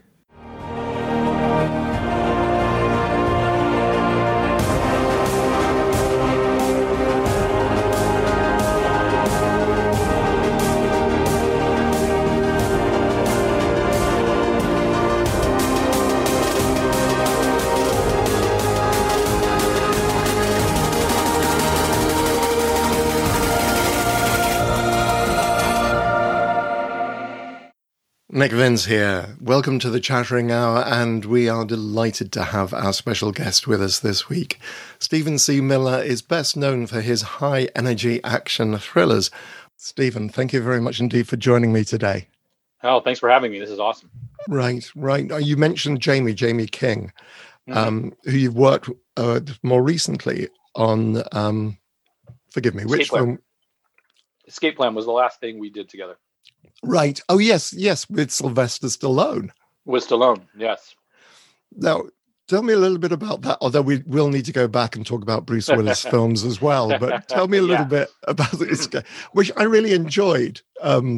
Nick Vince here. Welcome to the Chattering Hour, and we are delighted to have our special guest with us this week. Stephen C. Miller is best known for his high-energy action thrillers. Stephen, thank you very much indeed for joining me today. Oh, thanks for having me. This is awesome. Right. You mentioned Jamie King, who you've worked more recently on, forgive me, which film? Escape Plan was the last thing we did together. Right. Oh, yes, with Sylvester Stallone. With Stallone, yes. Now, tell me a little bit about that, although we will need to go back and talk about Bruce Willis films as well. But tell me a little bit about this, which I really enjoyed.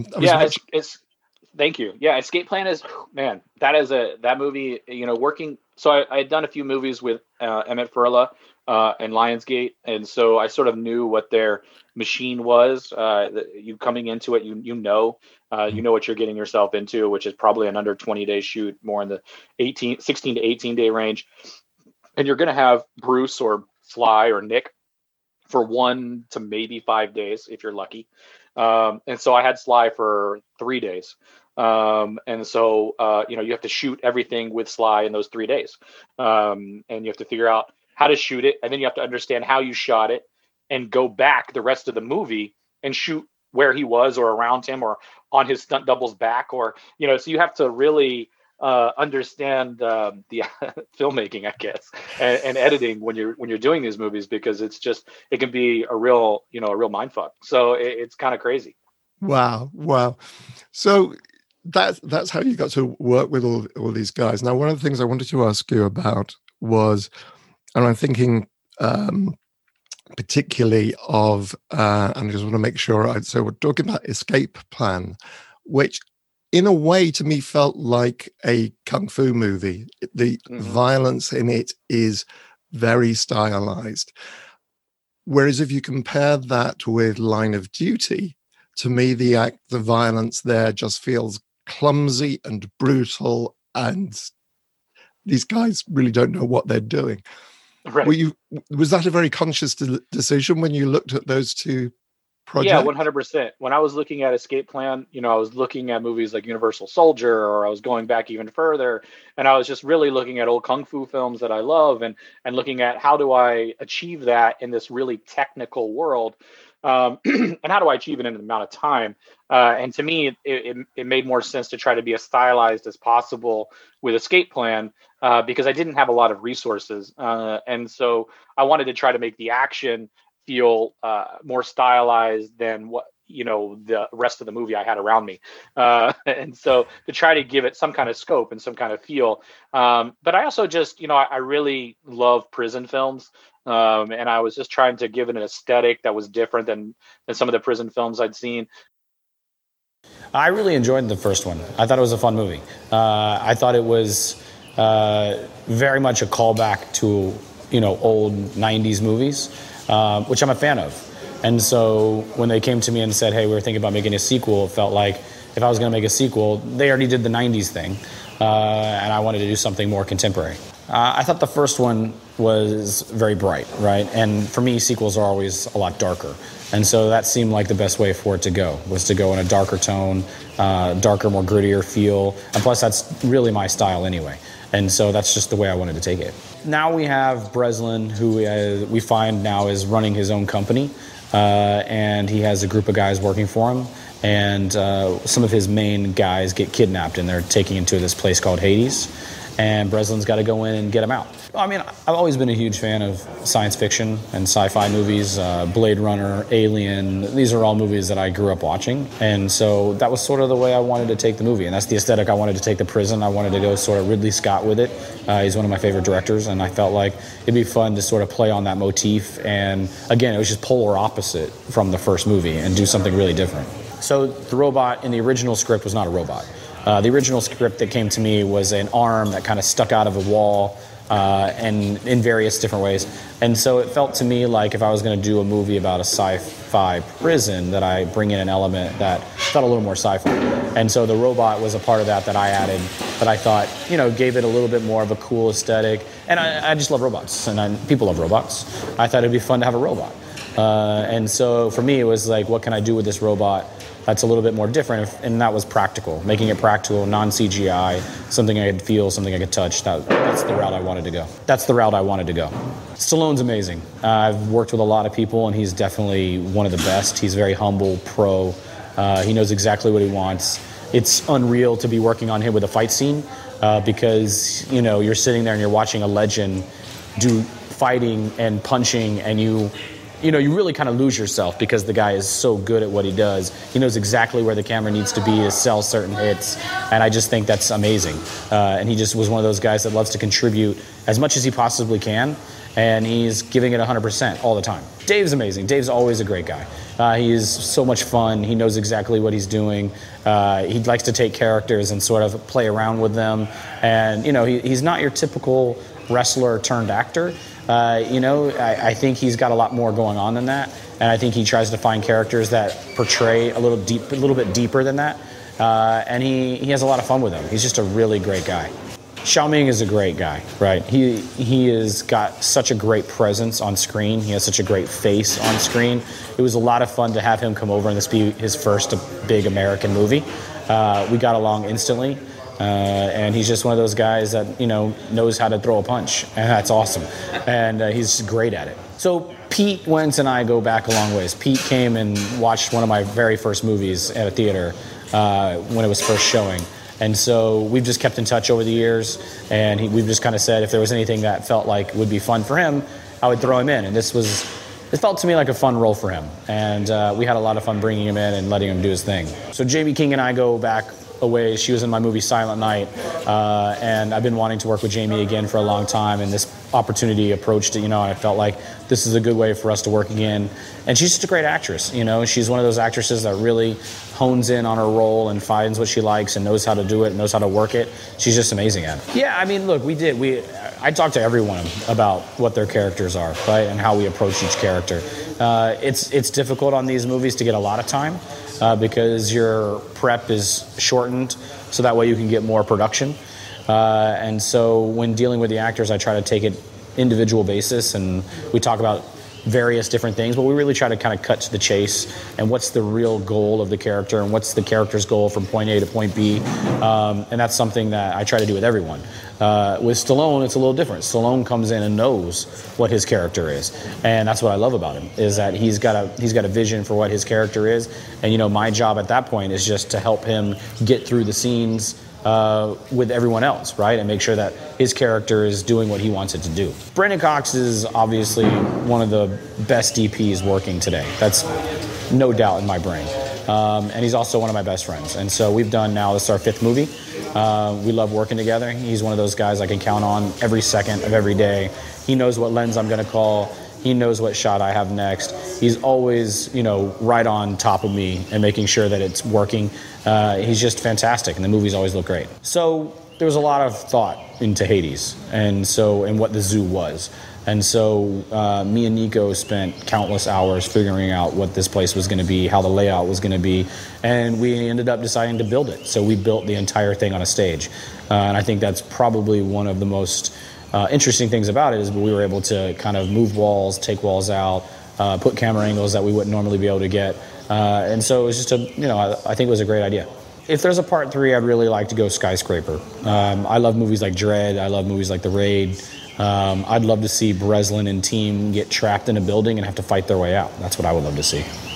It's thank you. Yeah, Escape Plan is, man, that movie, working So I had done a few movies with Emmett Furla and Lionsgate, and so I sort of knew what their machine was. You coming into it, you know what you're getting yourself into, which is probably an under 20-day shoot, more in the 16 to 18 day range. And you're going to have Bruce or Sly or Nick for 1 to maybe 5 days if you're lucky. And so I had Sly for 3 days. And so, you have to shoot everything with Sly in those 3 days. And you have to figure out how to shoot it. And then you have to understand how you shot it and go back the rest of the movie and shoot where he was or around him or on his stunt double's back, or, so you have to really understand the filmmaking, I guess, and editing when you're doing these movies, because it can be a real mindfuck. So it's kind of crazy. Wow. So that's how you got to work with all these guys. Now, one of the things I wanted to ask you about was, and I'm thinking particularly of, and I just want to make sure, so we're talking about Escape Plan, which in a way to me felt like a kung fu movie. The violence in it is very stylized. Whereas if you compare that with Line of Duty, to me, the violence there just feels clumsy and brutal, and these guys really don't know what they're doing. Right. Was that a very conscious decision when you looked at those two projects? Yeah, 100%. When I was looking at Escape Plan, I was looking at movies like Universal Soldier, or I was going back even further, and I was just really looking at old kung fu films that I love, and looking at how do I achieve that in this really technical world. And how do I achieve it in an amount of time? And to me, it made more sense to try to be as stylized as possible with Escape Plan, because I didn't have a lot of resources. And so I wanted to try to make the action feel more stylized than what, the rest of the movie I had around me. And so to try to give it some kind of scope and some kind of feel. But I also just, I really love prison films. And I was just trying to give it an aesthetic that was different than some of the prison films I'd seen. I really enjoyed the first one. I thought it was a fun movie. I thought it was very much a callback to, old 90s movies, which I'm a fan of. And so when they came to me and said, hey, we were thinking about making a sequel, it felt like if I was going to make a sequel, they already did the 90s thing. And I wanted to do something more contemporary. I thought the first one was very bright, right? And for me, sequels are always a lot darker. And so that seemed like the best way for it to go, was to go in a darker tone, darker, more grittier feel. And plus, that's really my style anyway. And so that's just the way I wanted to take it. Now we have Breslin, who we find now is running his own company. And he has a group of guys working for him. And some of his main guys get kidnapped, and they're taken into this place called Hades. And Breslin's got to go in and get them out. I mean, I've always been a huge fan of science fiction and sci-fi movies. Blade Runner, Alien, these are all movies that I grew up watching. And so that was sort of the way I wanted to take the movie. And that's the aesthetic I wanted to take the prison. I wanted to go sort of Ridley Scott with it. He's one of my favorite directors, and I felt like it'd be fun to sort of play on that motif. And again, it was just polar opposite from the first movie and do something really different. So the robot in the original script was not a robot. The original script that came to me was an arm that kind of stuck out of a wall, and in various different ways. And so it felt to me like if I was going to do a movie about a sci-fi prison, that I bring in an element that felt a little more sci-fi. And so the robot was a part of that I added, that I thought, gave it a little bit more of a cool aesthetic. And I just love robots, and people love robots. I thought it'd be fun to have a robot. And so for me, it was like, what can I do with this robot that's a little bit more different? And that was practical, making it practical, non-CGI, something I could feel, something I could touch. That's the route I wanted to go. Stallone's amazing. I've worked with a lot of people, and he's definitely one of the best. He's very humble, pro. He knows exactly what he wants. It's unreal to be working on him with a fight scene, because, you're sitting there and you're watching a legend do fighting and punching, and you you really kind of lose yourself because the guy is so good at what he does. He knows exactly where the camera needs to be to sell certain hits, and I just think that's amazing. And he just was one of those guys that loves to contribute as much as he possibly can, and he's giving it 100% all the time. Dave's amazing. Dave's always a great guy. He is so much fun. He knows exactly what he's doing. He likes to take characters and sort of play around with them. And, he's not your typical wrestler turned actor. I think he's got a lot more going on than that. And I think he tries to find characters that portray a little bit deeper than that. And he has a lot of fun with them. He's just a really great guy. Xiao Ming is a great guy, right? He has got such a great presence on screen. He has such a great face on screen. It was a lot of fun to have him come over and this be his first big American movie. We got along instantly, and he's just one of those guys that knows how to throw a punch, and that's awesome. And he's great at it. So Pete Wentz and I go back a long ways. Pete came and watched one of my very first movies at a theater when it was first showing. And so we've just kept in touch over the years, and we've just kind of said if there was anything that felt like would be fun for him, I would throw him in. And it felt to me like a fun role for him. And we had a lot of fun bringing him in and letting him do his thing. So Jamie King and I go back a ways. She was in my movie Silent Night, and I've been wanting to work with Jamie again for a long time, and this opportunity approached it, and I felt like this is a good way for us to work again. And she's just a great actress, She's one of those actresses that really hones in on her role and finds what she likes and knows how to do it, knows how to work it. She's just amazing at it. Yeah, I mean, look, I talked to everyone about what their characters are, right, and how we approach each character. It's difficult on these movies to get a lot of time because your prep is shortened, so that way you can get more production. And so when dealing with the actors, I try to take it individual basis, and we talk about various different things, but we really try to kind of cut to the chase and what's the real goal of the character and what's the character's goal from point A to point B. And that's something that I try to do with everyone. With Stallone, it's a little different. Stallone comes in and knows what his character is, and that's what I love about him, is that he's got a vision for what his character is. And my job at that point is just to help him get through the scenes with everyone else, right? And make sure that his character is doing what he wants it to do. Brandon Cox is obviously one of the best DPs working today. That's no doubt in my brain. And he's also one of my best friends. And so this is our 5th movie. We love working together. He's one of those guys I can count on every second of every day. He knows what lens I'm going to call. He knows what shot I have next. He's always, right on top of me and making sure that it's working. He's just fantastic, and the movies always look great. So there was a lot of thought into Hades, and what the zoo was. And so me and Nico spent countless hours figuring out what this place was going to be, how the layout was going to be, and we ended up deciding to build it. So we built the entire thing on a stage. And I think that's probably one of the most interesting things about it is we were able to kind of move walls, take walls out, put camera angles that we wouldn't normally be able to get. And so it was just I think it was a great idea. If there's a part 3, I'd really like to go Skyscraper. I love movies like Dredd. I love movies like The Raid. I'd love to see Breslin and team get trapped in a building and have to fight their way out. That's what I would love to see.